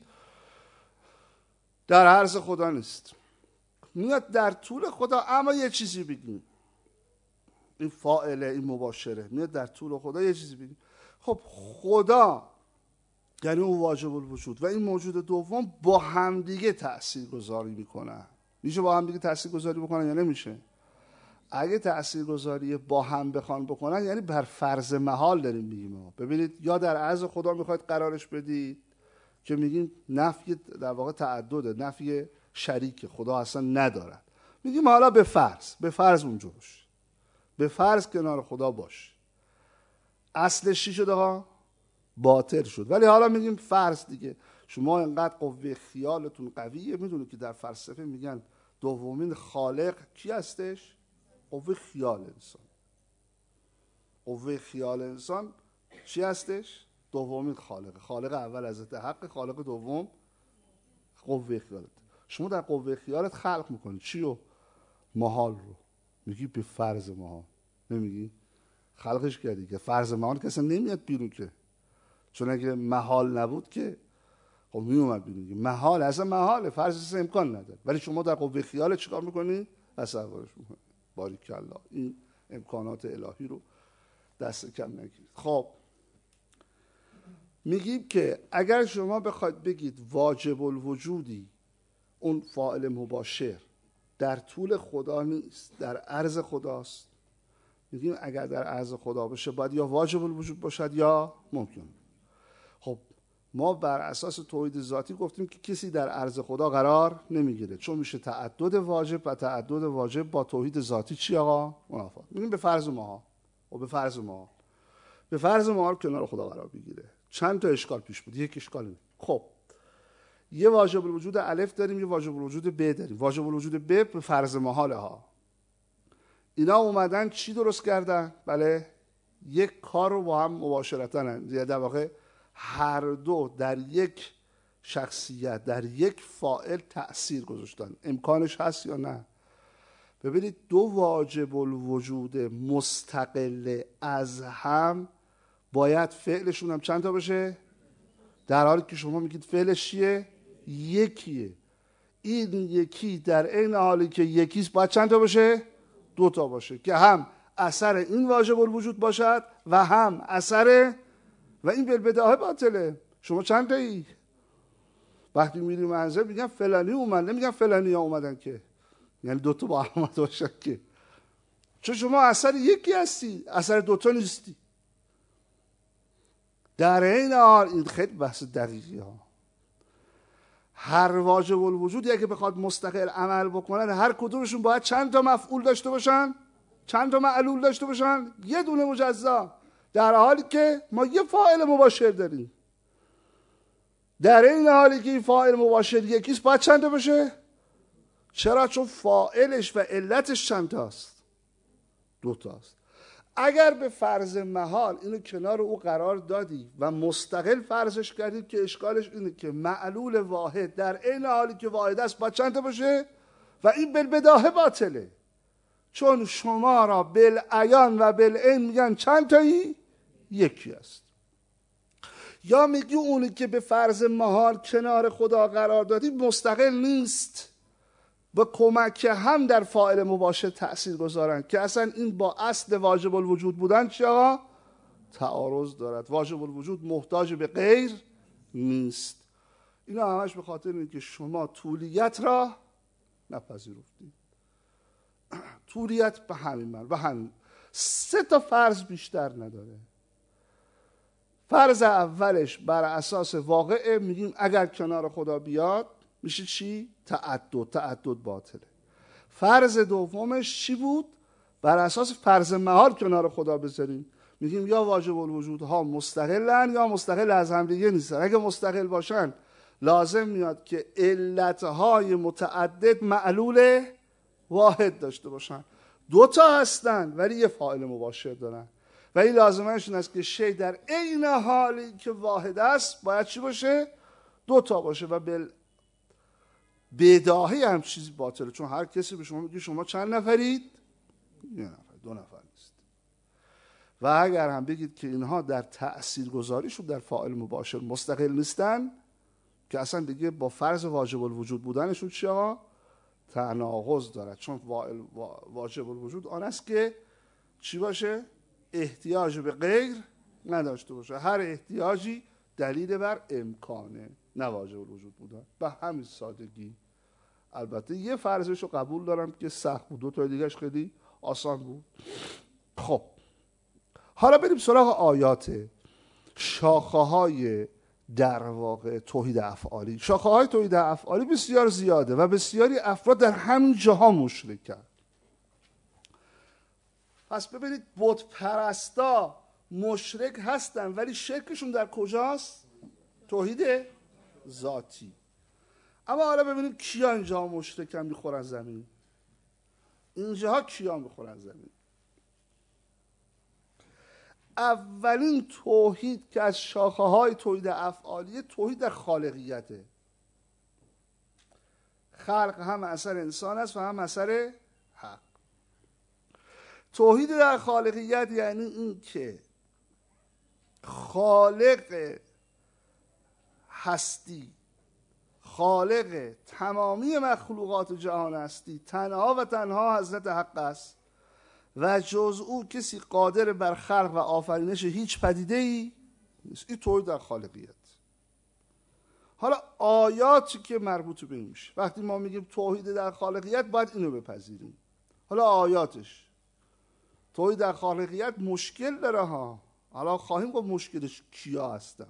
در عرض خدا نیست، میاد در طول خدا. اما یه چیزی بگیم، این فاعله، این مباشره، میاد در طول خدا. یه چیزی بگیم، خب خدا یعنی اون واجب الوجود و این موجود دوم با همدیگه تأثیر گذاری میکنن. میشه با همدیگه تأثیر گذاری بکنن یا نمیشه؟ اگه تأثیر گذاری با هم بخوان بکنن یعنی بر فرض محال داریم میگیم. ببینید، یا در عرض خدا میخواید قرارش بدید که میگیم نفی در واقع تعدده، نفی شریک خدا اصلا ندارد. میگیم حالا به فرض اونجا باشه، به فرض کنار خدا باشه. اصلش چی شد آقا؟ باطل شد. ولی حالا میگیم فرض دیگه. شما انقدر قوه خیالتون قویه، میدونید که در فلسفه میگن دومین خالق کی هستش؟ قوه خیال انسان. قوه خیال انسان چی هستش؟ دومین خالق. خالق اول حضرت حق، خالق دوم قوه خیالت. شما در قوه خیالت خلق میکنی چی رو؟ محال رو. میگی به فرض محال، نمیگی خلقش کردی که فرض محال کسی نمیاد بیرون که، چون اگه محال نبود که خب میومد بیرون. محال اصلا محاله، فرض اصلا امکان نداره. ولی شما در قوه خیالت چیکار میکنی؟ تصورش میکنی. باریکالله، این امکانات الهی رو دست کم نگیرید. خب میگیم که اگر شما بخواید بگید واجب الوجودی اون فاعل مباشر در طول خدا نیست، در عرض خداست، میگیم اگر در عرض خدا باشه باید یا واجب الوجود باشد یا ممکن. خب ما بر اساس توحید ذاتی گفتیم که کسی در عرض خدا قرار نمیگیره، چون میشه تعدد واجب و تعدد واجب با توحید ذاتی چی آقا؟ منافات. میگیم به فرض ما و به فرض ما کنار خدا قرار بگیره. چند تا اشکال پیش بود. یک اشکال اینه، خب یه واجب الوجود الف داریم، یه واجب الوجود ب داریم. واجب الوجود ب به فرض محاله ها. اینا اومدن چی درست کردن؟ بله، یک کار رو با هم مباشرتاً، یعنی در واقع هر دو در یک شخصیت، در یک فاعل تأثیر گذاشتن. امکانش هست یا نه؟ ببینید، دو واجب الوجود مستقل از هم باید فعلشون هم چند تا باشه؟ در حالی که شما میگید فعلش چیه؟ یکیه. این یکی در این حالی که یکیست باید چند تا باشه؟ دو تا باشه که هم اثر این واجب الوجود باشد و هم اثر و این بالبداهه باطله. شما چند تایی؟ وقتی میری منزل میگن فلانی اومد، نمیگن فلانی ها اومدن که، یعنی دوتا با هم اومده باشن که، چون شما اثر یکی هستی، اثر دوتا نیستی. در این حال این خیلی بحث دقیقی ها. هر واجب الوجود اگه بخواد مستقل عمل بکنن، هر کدومشون باید چند تا مفعول داشته باشن، چند تا معلول داشته باشن، یه دونه مجزا، در حالی که ما یه فاعل مباشر داریم. در این حالی که این فاعل مباشر یکیست، باید چند تا باشه؟ چرا؟ چون فاعلش و علتش چند تاست؟ دو تاست. اگر به فرض محال اینو کنار او قرار دادی و مستقل فرضش کردید که اشکالش اینه که معلول واحد در عین حالی که واحد است باید چند تا باشه؟ و این بالبداهه باطله، چون شما را بالعیان و بالعین میگن چند تایی؟ یکی است. یا میگی اونی که به فرض محال کنار خدا قرار دادی مستقل نیست، به کمک هم در فاعل مباشر تأثیر گذارن که اصلا این با اصل واجب الوجود بودن چی آقا؟ تعارض دارد. واجب الوجود محتاج به غیر نیست. اینا همش به خاطر اینه که شما طولیت را نپذیرفتید. طولیت به همین من، به همین 3 تا فرض بیشتر نداره. فرض اولش بر اساس واقع میگیم اگر کنار خدا بیاد میشه چی؟ تعدد باطله. فرض دومش چی بود؟ بر اساس فرض محال کنار خدا بذاریم، میگیم یا واجب الوجودها مستقلن یا مستقل از هم دیگه نیستن. اگه مستقل باشن لازم میاد که علتهای متعدد معلول واحد داشته باشن. 2 تا هستن ولی یه فاعل مباشر دارن و این لازمش این است که شی در عین حالی که واحد است باید چی باشه؟ 2 تا باشه و بداهه هم چیزی باطله، چون هر کسی به شما میگه شما چند نفرید؟ 1 نفر، 2 نفر نیست. و اگر هم بگید که اینها در تأثیرگذاریشون در فاعل مباشر مستقل نیستن، که اصلا دیگه با فرض واجب الوجود بودنشون چی آقا؟ تناقض دارد، چون واجب الوجود آن است که چی باشه؟ احتیاج به غیر نداشته باشه. هر احتیاجی دلیل بر امکانه، نه واجب الوجود بودن. به همین سادگی. البته یه فرضش رو قبول دارم که سخت بود، 2 تا دیگهش خیلی آسان بود. خب حالا بریم سراغ آیات شاخه های در واقع توحید افعالی. شاخه های توحید افعالی بسیار زیاده و بسیاری افراد در همین جاها مشرکن. پس ببینید بت پرستا مشرک هستن ولی شرکشون در کجاست؟ توحید ذاتی. اما حالا ببینید کیا اینجا مشرکن میخورن زمین. اینجاها کیا میخورن زمین؟ اولین توحید که از شاخه های توحید افعالی، توحید در خالقیته. خلق هم اثر انسان است و هم اثر حق. توحید در خالقیت یعنی این که خالق هستی، خالق تمامی مخلوقات جهان هستی تنها و تنها حضرت حق است و جز او کسی قادر بر خلق و آفرینش هیچ پدیده‌ای نیست. این توحید در خالقیت. حالا آیاتی که مربوط به این میشه، وقتی ما میگیم توحید در خالقیت باید اینو بپذیریم. حالا آیاتش توحید در خالقیت مشکل داره ها. حالا خواهیم گفت مشکلش کیا هستن.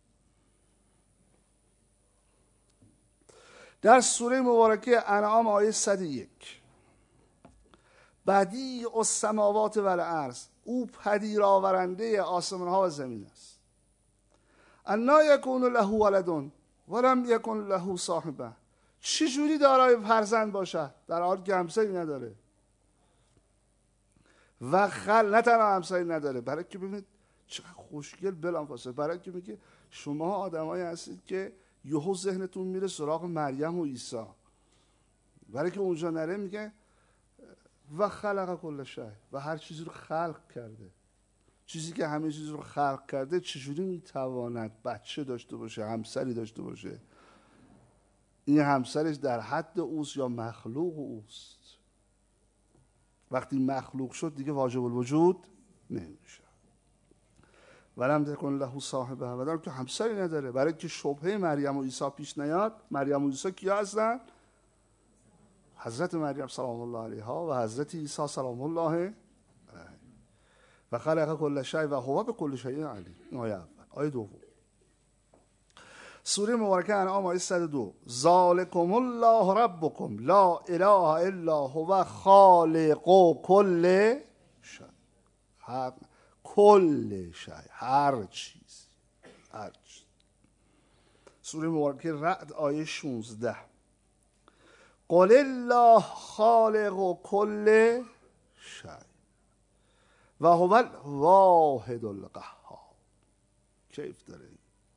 در سوره مبارکه انعام آیه 101 بدیع السماوات و الارض، او پدید آورنده آسمان ها و زمین است. انا یکون له ولد ولم یکن له صاحبه، چجوری دارای فرزند باشد در حالی که همسری نداره و نه تنها همسری نداره. برای که ببینید چقدر خوشگل بلافاصله، برای که میگه شما آدمایی هستید که یهو ذهنتون میره سراغ مریم و عیسی، برای که اونجا نره میگه و خلق کل شیء، و هر چیزی رو خلق کرده. چیزی که همه چیز رو خلق کرده چجوری میتواند بچه داشته باشه، همسری داشته باشه؟ این همسرش در حد اوست یا مخلوق اوست؟ وقتی مخلوق شد دیگه واجب الوجود نمیشه. ولم تکن له صاحبه و دارم که همسری نداره، برای که شبهه مریم و عیسی پیش نیاد. مریم و عیسی کیا هستن؟ حضرت مریم سلام الله علیها و حضرت عیسی سلام الله علیه. و خلق کل شیء و هو بكل شیء علیم. این آیه اول. آیه دوم سوره مبارکه انعام آیه 102 ذالکم الله ربکم لا اله الا هو خالق کل شیء. کل شیء، هر چیز. سوره مبارکه رعد آیه 16 قل الله خالق کل شیء و هو الواحد القهار. کیف داره.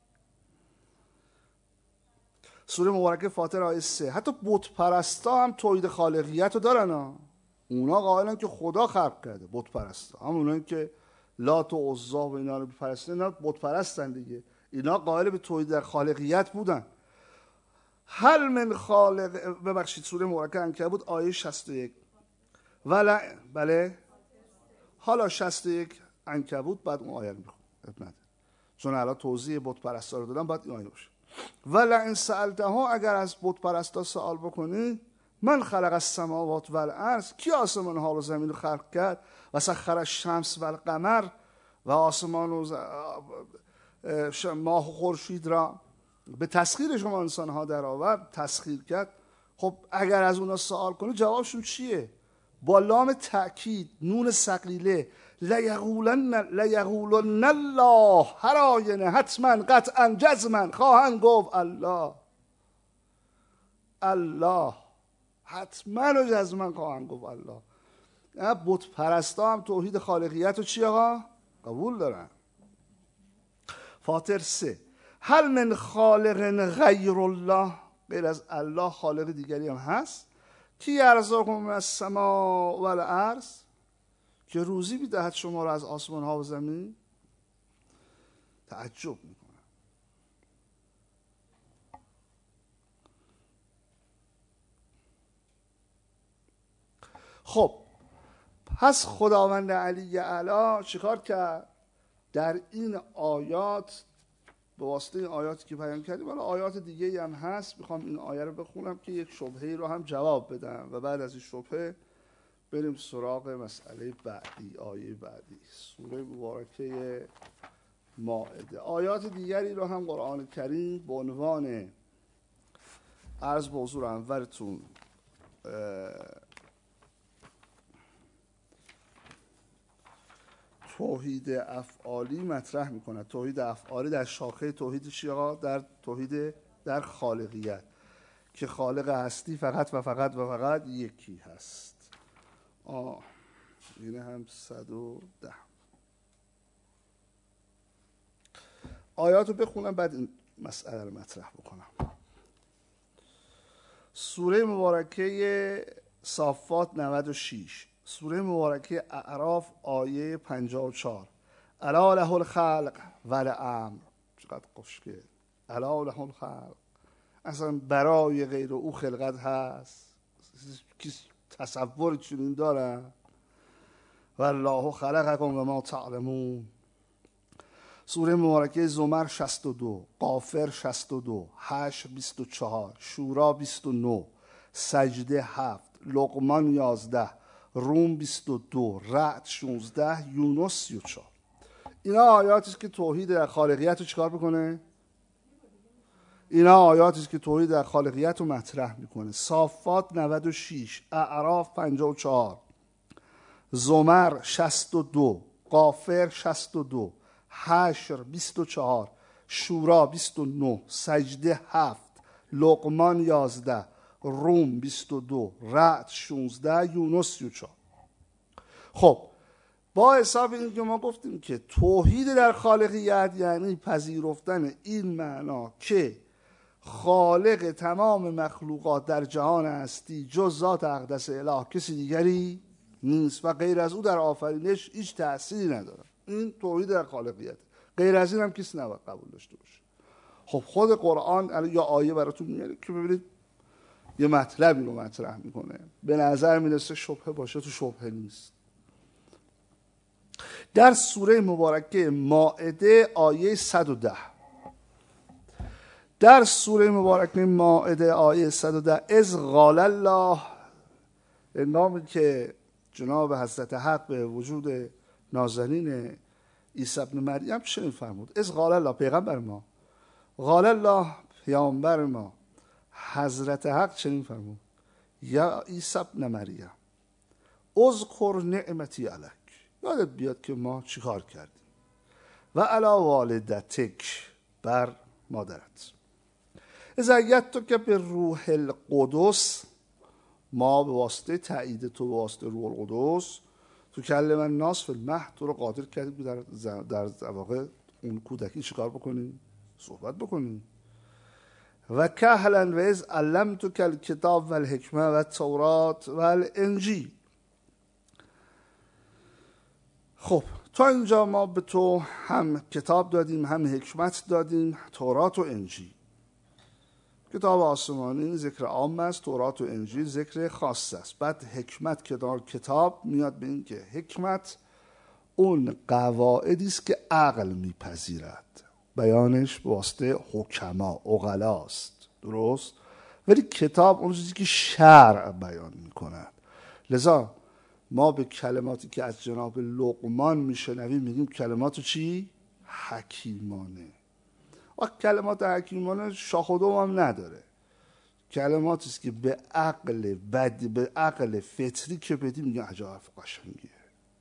سوره مبارکه فاطر آیه 3 حتی بت پرستا هم توحید خالقیت رو دارن ها. اونا قائلن که خدا خلق کرده. بت پرستا هم اونایی که لات و عزا و اینا رو میپرستن، اینا بت پرستن دیگه. اینا قائل به توحید خالقیت بودن. هل من خالق، ببخشید سوره مبارکه عنکبوت آیه 61 ولا بله حالا 61 عنکبوت بعد اون آیه رو میخونم چون الان توضیح بت پرستا رو دادم، بعد این آیه باشه. ولا ان سالتها، اگر از بت پرستا سوال بکنی، من خلق السماوات والارض، کی آسمان ها و زمین رو خلق کرد، و سخر الشمس والقمر، و آسمان و ماه و خورشید را به تسخیر شما انسان ها در آورد، تسخیر کرد. خب اگر از اونا سوال کنی جوابشون چیه؟ با لام تأکید نون ثقیله لیقولن الله، هر آینه حتما قطعا جزما خواهند گفت الله. الله حتما و جزما خواهند گفت الله. بت پرستا هم توحید خالقیت رو چی آقا؟ قبول دارن. فاطر 3 هل من خالق غیر الله، غیر از الله خالق دیگری هم هست؟ کی یرزقکم من السماء والارض، که روزی میدهد شما را از آسمان ها و زمین. تعجب میکنم. خب پس خداوند علی اعلی چیکار کرد؟ در این آیات، به واسطه این آیاتی که بیان کردیم، حالا آیات دیگه هم هست، میخوام این آیه رو بخونم که یک شبهه رو هم جواب بدم و بعد از این شبهه بریم سراغ مسئله بعدی. آیه بعدی سوره مبارکه مائده. آیات دیگری رو هم قرآن کریم به عنوان عرض به حضور انورتون توحید افعالی مطرح میکنه. توحید افعالی در شاخه توحید چیه؟ در توحید در خالقیت، که خالق هستی فقط و فقط و فقط یکی هست. اینه هم 110 آیات رو بخونم بعد این مسئله رو مطرح بکنم. سوره مبارکه صافات 96، سوره مبارکه اعراف آیه 54 الا له الخلق والامر. چقدر خوشگل. الا له الخلق، اصلا برای غیر او خلقت هست؟ کسی تصور چنین داره؟ والله خلقکم و ما تعلمون. سوره مبارکه زمر 62، غافر 62، حشر 24، شورا 29، سجده 7، لقمان 11، روم 22، رعد 16، یونس 34. اینا آیاتی است که توحید در خالقیت رو چیکار بکنه؟ اینا آیاتی است که توحید در خالقیت رو مطرح میکنه. صافات 96، اعراف 54، زمر 62، غافر 62، حشر 24، شورا 29، سجده 7، لقمان 11، روم 22، رعد 16، یونس 34. خب با حساب این که ما گفتیم که توحید در خالقیت یعنی پذیرفتن این معنا که خالق تمام مخلوقات در جهان هستی جز ذات اقدس اله کسی دیگری نیست و غیر از او در آفرینش هیچ تأثیری نداره. این توحید در خالقیت. غیر از این هم کسی نباید قبول داشته باشه. خب خود قرآن یا آیه براتون میاره که ببینید یه مطلبی رو مطرح میکنه، به نظر میرسه شبهه باشه، تو شبهه نیست. در سوره مبارکه مائده آیه 110. در سوره مبارکه مائده آیه 110 از قال الله، نامی که جناب حضرت حق به وجود نازنین عیسی ابن مریم چنین فرمود. از قال الله، پیغمبر ما، قال الله، پیامبر ما، حضرت حق چنین فرمود: یا عیسی ابن مریم اذکر نعمتی علیک، یادت بیاد که ما چیکار کردیم، و علی والدتک، بر مادرت، از ایدتک که به روح القدس، ما به واسطه تایید تو، به واسطه روح القدس، تو کلم الناس فی المهد، تو رو قادر کردیم که در واقع اون کودکی چیکار بکنیم؟ صحبت بکنیم. و کهلا و از علمتک الکتاب و الحکمه و التورات و الانجیل. خب تا اینجا ما به تو هم کتاب دادیم، هم حکمت دادیم، تورات و انجیل. کتاب آسمانی ذکر عام است، تورات و انجیل ذکر خاص است. بعد حکمت که در کتاب میاد به این که حکمت اون قواعدی است که عقل میپذیرد، بیانش به واسطه حکما، عقلا است، درست؟ ولی کتاب اون چیزی که شرع بیان میکند. لذا ما به کلماتی که از جناب لقمان میشنویم میگیم کلمات چی؟ حکیمانه. و کلمات حکیمانه شاخ و دوم هم نداره، کلماتی است که به عقل فطری که بدیم میگن عجب حرف قشنگیه،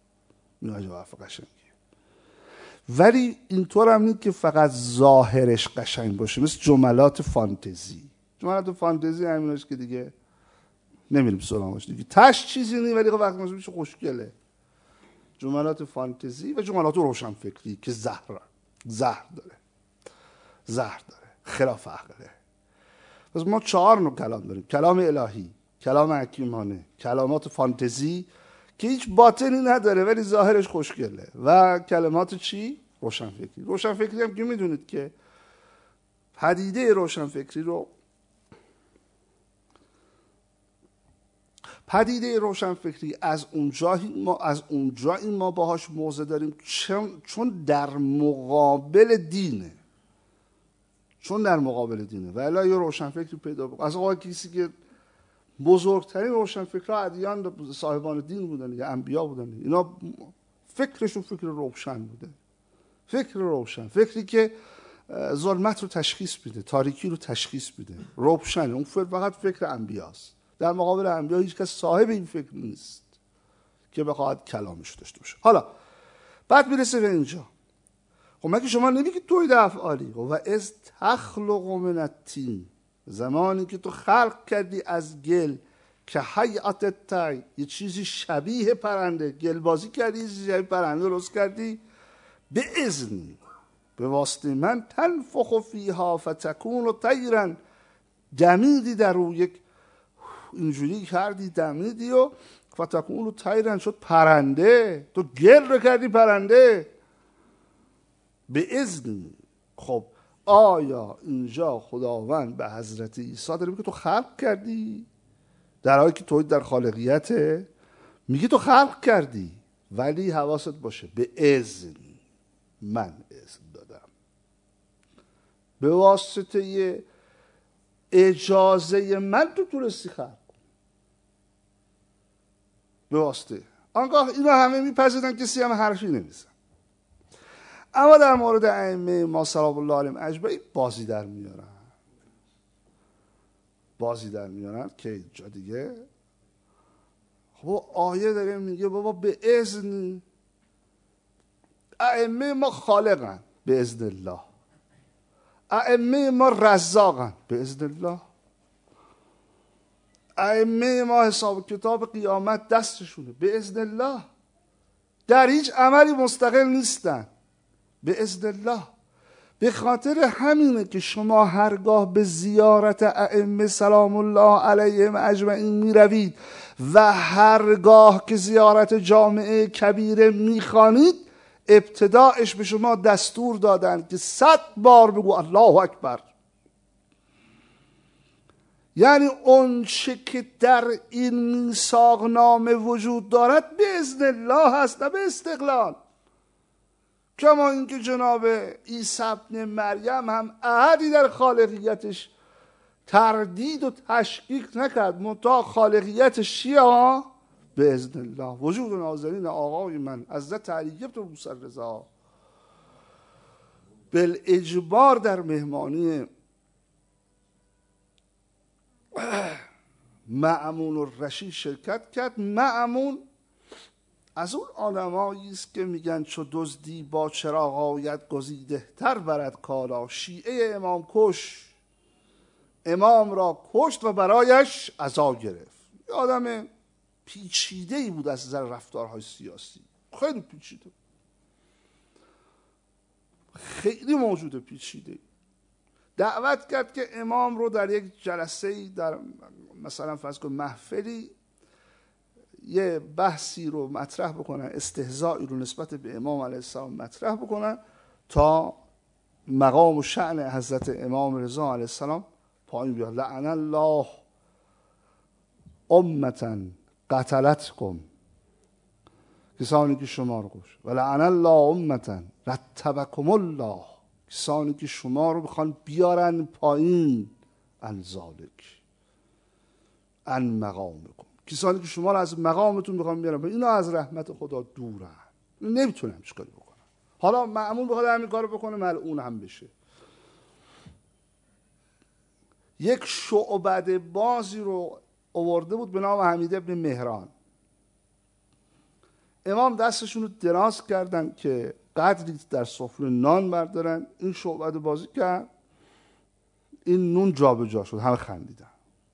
ولی اینطور هم نیست که فقط ظاهرش قشنگ باشه، مثل جملات فانتزی. جملات فانتزی همیناش که دیگه نمیریم سراغش، دیگه تش چیزی نیست ولی وقتی میشه خوشگله. جملات فانتزی و جملات روشن فکری که زهر داره، خلاف عقله. پس ما 4 نوع کلام داریم: کلام الهی، کلام حکیمانه، کلامات فانتزی که هیچ باطنی نداره ولی ظاهرش خوشگله، و کلمات چی؟ روشن فکری. روشن فکری هم که میدونید که پدیده روشن فکری رو از اونجایی ما باهاش موضع داریم چون در مقابل دینه، و الا یه روشن فکری پیدا بکنه. از آقا کسی که بزرگترین روشن فکرها ادیان صاحبان دین بودن یا انبیا بودن، اینا فکرشون فکر روشن بوده، فکری که ظلمت رو تشخیص میده، تاریکی رو تشخیص میده، روشن. اون فقط فکر انبیاست. در مقابل انبیا هیچ کس صاحب این فکر نیست که بخواد کلامش داشته باشه. حالا بعد میرسه به اینجا. خب مگه شما نمیگید توحید افعالی؟ و از تخلق من الطین، زمانی که تو خلق کردی از گل، که هیئت الطیر، یه چیزی شبیه پرنده، گل بازی کردی، یه چیزی شبیه پرنده درست کردی، به اذن، به واسطه من، تنفخ فیها فتکون طیرا، دمیدی در رو، یک اینجوری کردی دمیدی و فتکون طیرا، شد پرنده. تو گل رو کردی پرنده به اذن. خب آیا اینجا خداوند به حضرت عیسی داره میگه تو خلق کردی؟ در حالی که توحید در خالقیته میگه تو خلق کردی، ولی حواست باشه به اذن، من اذن دادم، به واسطه اجازه من تو تونستی خلق، به واسطه. آنگاه اینا همه میپذیرن، کسی هم حرفی نمیزن. اما در مورد ائمه ما سلام الله علیهم اجمعین بازی در میارن که اینجا دیگه خب آیه داره میگه بابا به اذن. ائمه ما خالقن به اذن الله، ائمه ما رزاقن به اذن الله، ائمه ما حساب کتاب قیامت دستشونه به اذن الله، در هیچ عملی مستقل نیستن به اذن الله. به خاطر همینه که شما هرگاه به زیارت ائمه سلام الله علیهم اجمعین میروید و هرگاه که زیارت جامعه کبیره میخوانید، ابتداعش به شما دستور دادن که 100 بار بگو الله اکبر. یعنی اون چه که در این میثاق نامه وجود دارد به اذن الله هست، نه به استقلال. کما اینکه جناب عیسی ابن مریم هم احدی در خالقیتش تردید و تشکیک نکرد، منتها خالقیتش چیه ها؟ به اذن الله. وجود نازنین آقای من حضرت علی بن موسی رضا بالاجبار در مهمانی مأمون الرشید شرکت کرد. مأمون از اون آدمایی است که میگن چو دزدی با چراغ آید گزیده تر برد کالا. شیعه امام کش، امام را کشت و برایش عزا گرفت. یه آدم پیچیده‌ای بود از نظر رفتارهای سیاسی، خیلی پیچیده، خیلی موجود پیچیده‌ای. دعوت کرد که امام رو در یک جلسه‌ای، در مثلا فرض کن محفلی، یه بحثی رو مطرح بکنن، استهزائی رو نسبت به امام علیه السلام مطرح بکنن تا مقام و شأن حضرت امام رضا علیه السلام پایین بیاد. لعن الله امتا قتلتکم، کسانی که شما رو کشت، و لعن الله امتا رتبکم الله، کسانی که شما رو بخوان بیارن پایین، عن ذالک، عن مقامکم، کسانی که شما رو از مقامتون بخوان بیارن پایین، اینا از رحمت خدا دورن، نمیتونن چیکاری بکنن. حالا مأمون بخواد همین کارو بکنه ملعون هم بشه. یک شعبده بازی رو آورده بود به نام حمید ابن مهران. امام دستشون رو دراز کردن که قدری در سفره نان بردارن. این شعبده بازی کرد، این نون جابجا شد، همه خندیدن.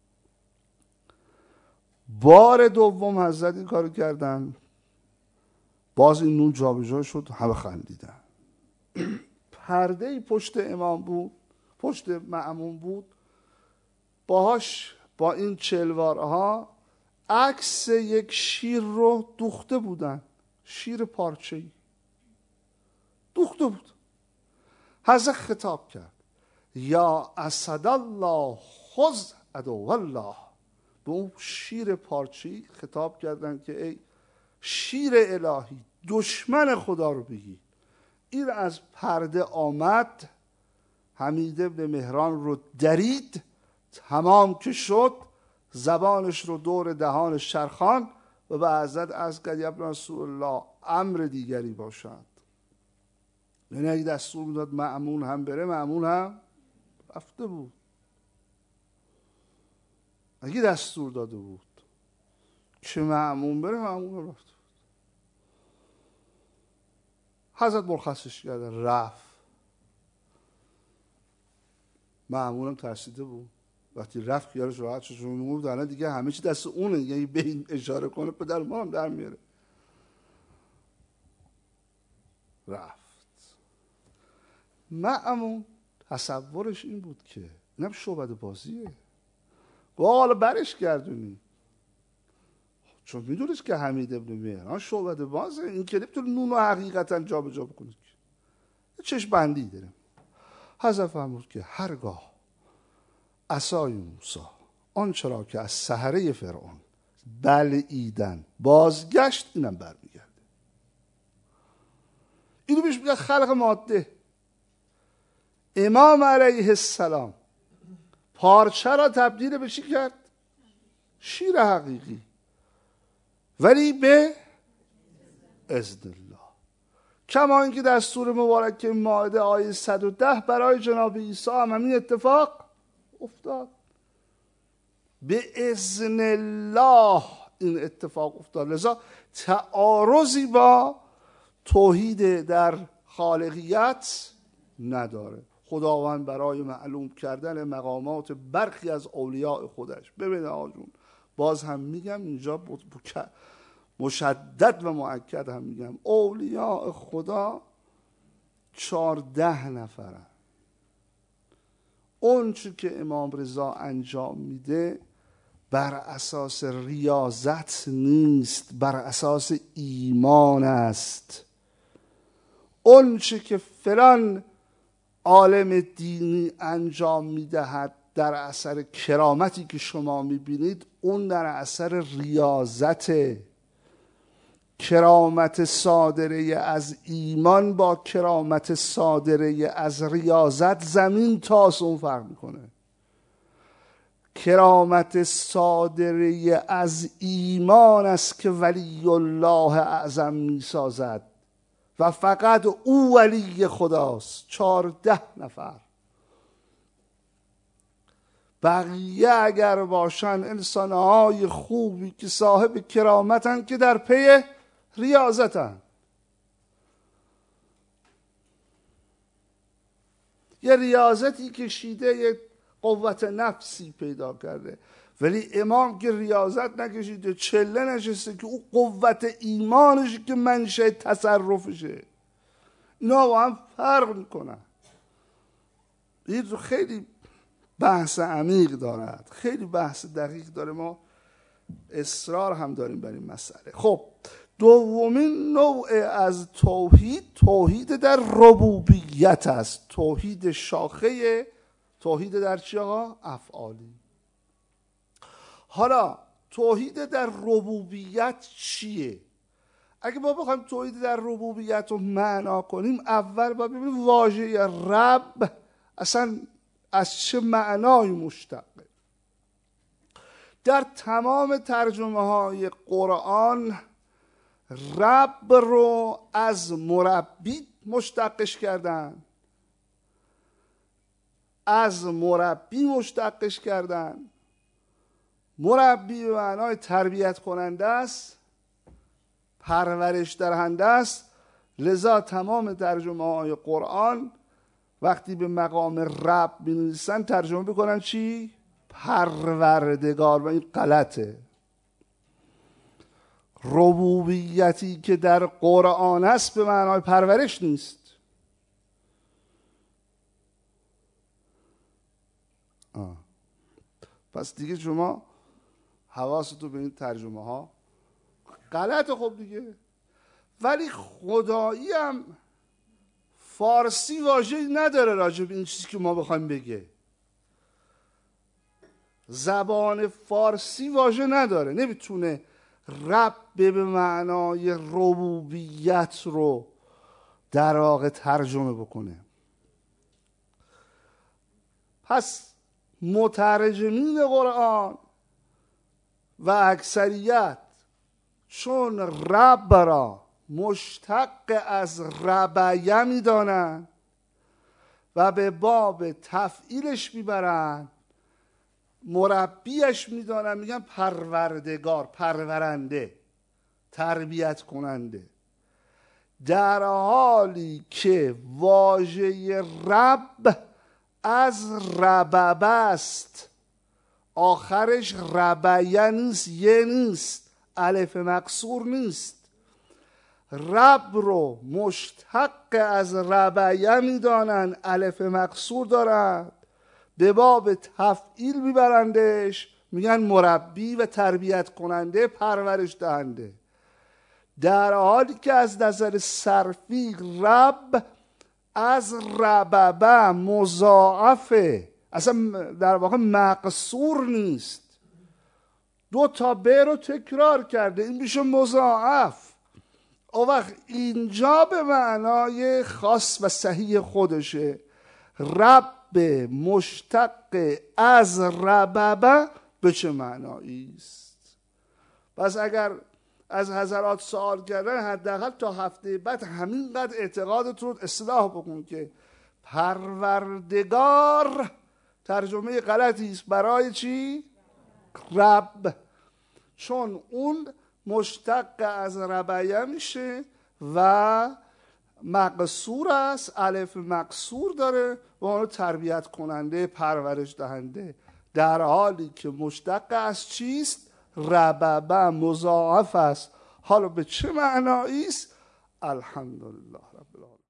بار دوم حضرت این کارو کردن، باز این نون جابجا شد، همه خندیدن. پرده پشت امام بود، پشت مأمون بود، باهاش با این چلوارها عکس یک شیر رو دوخته بودن، شیر پارچه‌ای دوخته بود. حضرت خطاب کرد یا اسد الله خذ عدو الله، به اون شیر پارچه‌ای خطاب کردن که ای شیر الهی، دشمن خدا رو بگی. این از پرده آمد، حمید ابن مهران رو درید، تمام که شد زبانش رو دور دهانش چرخان و به حضرت عرض کرد یا ابن رسول الله امر دیگری باشد. یعنی اگه دستور میداد مأمون هم بره، مأمون هم رفته بود. اگه دستور داده بود که مأمون بره، مأمون هم رفته بود. حضرت مرخصش کردن، رفت. مأمون هم ترسیده بود، وقتی رفت خیالش راحت شد، چون میگفت الان دیگه همه چی دست اونه، یعنی به این اشاره کنه پدر ما هم در میاره. رفت. مأمون تصورش این بود که اینم شعبده بازیه، با حالا برش گردونی، چون میدونست که حمید ابن مهران شعبده بازه، این که نمیتونه نون رو حقیقتا جا به جا بکنه، چشم بندی داره. حضرت فرمود که هرگاه عصای موسی آنچه را که از سحره فرعون بلعیدن بازگشت، اینم برمیگرده. اینو بهش میگه خلق ماده. امام علیه السلام پارچه را تبدیل به چی کرد؟ شیر حقیقی، ولی به اذن الله. کما اینکه در سوره مبارکه مائده آیه 110 برای جناب عیسی هم همین اتفاق افتاد. به اذن الله این اتفاق افتاد. لذا تعارضی با توحید در خالقیت نداره. خداوند برای معلوم کردن مقامات برخی از اولیاء خودش، ببینید آجون، باز هم میگم اینجا مشدد و مؤکد هم میگم، اولیاء خدا 14 نفرن. اون چی که امام رضا انجام میده بر اساس ریاضت نیست، بر اساس ایمان است. اون چی که فلان عالم دینی انجام میدهد در اثر کرامتی که شما میبینید، اون در اثر ریاضته. کرامت صادره از ایمان با کرامت صادره از ریاضت زمین تا آسمون فرق میکنه. کرامت صادره از ایمان است که ولی الله اعظم میسازد و فقط او ولی خداست. 14 نفر. بقیه اگر باشن انسانهای خوبی که صاحب کرامتن که در پی ریاضتن. یه ریاضتی کشیده، یه قوت نفسی پیدا کرده، ولی امام که ریاضت نکشیده، چله نشسته که او قوت ایمانشه که منشأ تصرفشه. اینا با هم فرق میکنن. این رو خیلی بحث عمیق دارد، خیلی بحث دقیق داره. ما اصرار هم داریم بر این مسئله. خب دومین نوع از توحید، توحید در ربوبیت است. توحید شاخه توحید در چی آقا؟ افعالی. حالا توحید در ربوبیت چیه؟ اگه ما بخوایم توحید در ربوبیت رو معنا کنیم، اول باید ببینیم واژه رب اصلا از چه معنایی مشتقه. در تمام ترجمه های قرآن رب رو از مربی مشتقش کردن، از مربی مشتقش کردن. مربی به معنای تربیت کننده است، پرورش دهنده است. لذا تمام ترجمه های قرآن وقتی به مقام رب می‌نویسن ترجمه بکنن چی؟ پروردگار. و این غلطه. ربوبیتی که در قرآن است به معنای پرورش نیست. پس دیگه شما حواستو به این ترجمه ها غلطه. خب دیگه. ولی خدایی هم فارسی واژه‌ای نداره راجع به این چیزی که ما بخوایم بگه. زبان فارسی واژه نداره، نمیتونه رب به معنای ربوبیت رو در واقع ترجمه بکنه. پس مترجمین قرآن و اکثریت چون رب را مشتق از ربیه میدانن و به باب تفعیلش میبرن، مربیش میدانن، میگن پروردگار، پرورنده، تربیت کننده. در حالی که واژه رب از رببه است، آخرش ربیه نیست، یه نیست، الف مکسور نیست. رب رو مشتق از ربیه میدانن، الف مکسور دارند، به باب تفعیل میبرندش، میگن مربی و تربیت کننده، پرورش دهنده. در حالی که از نظر صرفی رب از رببه مضاعفه، اصلا در واقع مقصور نیست. 2 تا ب رو تکرار کرده، این میشه مضاعف. او وقت اینجا به معنای خاص و صحیح خودشه. رب مشتق از رببه به چه معنایی است؟ پس اگر از حضرات سوال کردن، حداقل تا هفته بعد همینقدر اعتقادت رو اصلاح بکن که پروردگار ترجمه غلطی است برای چی؟ رب. چون اون مشتق از ربیه میشه و مقصور است، الف مقصور داره و اونو تربیت کننده، پرورش دهنده. در حالی که مشتق از چیست؟ رببه، مضاعف است. حالا به چه معنایی است؟ الحمدلله رب العالمین.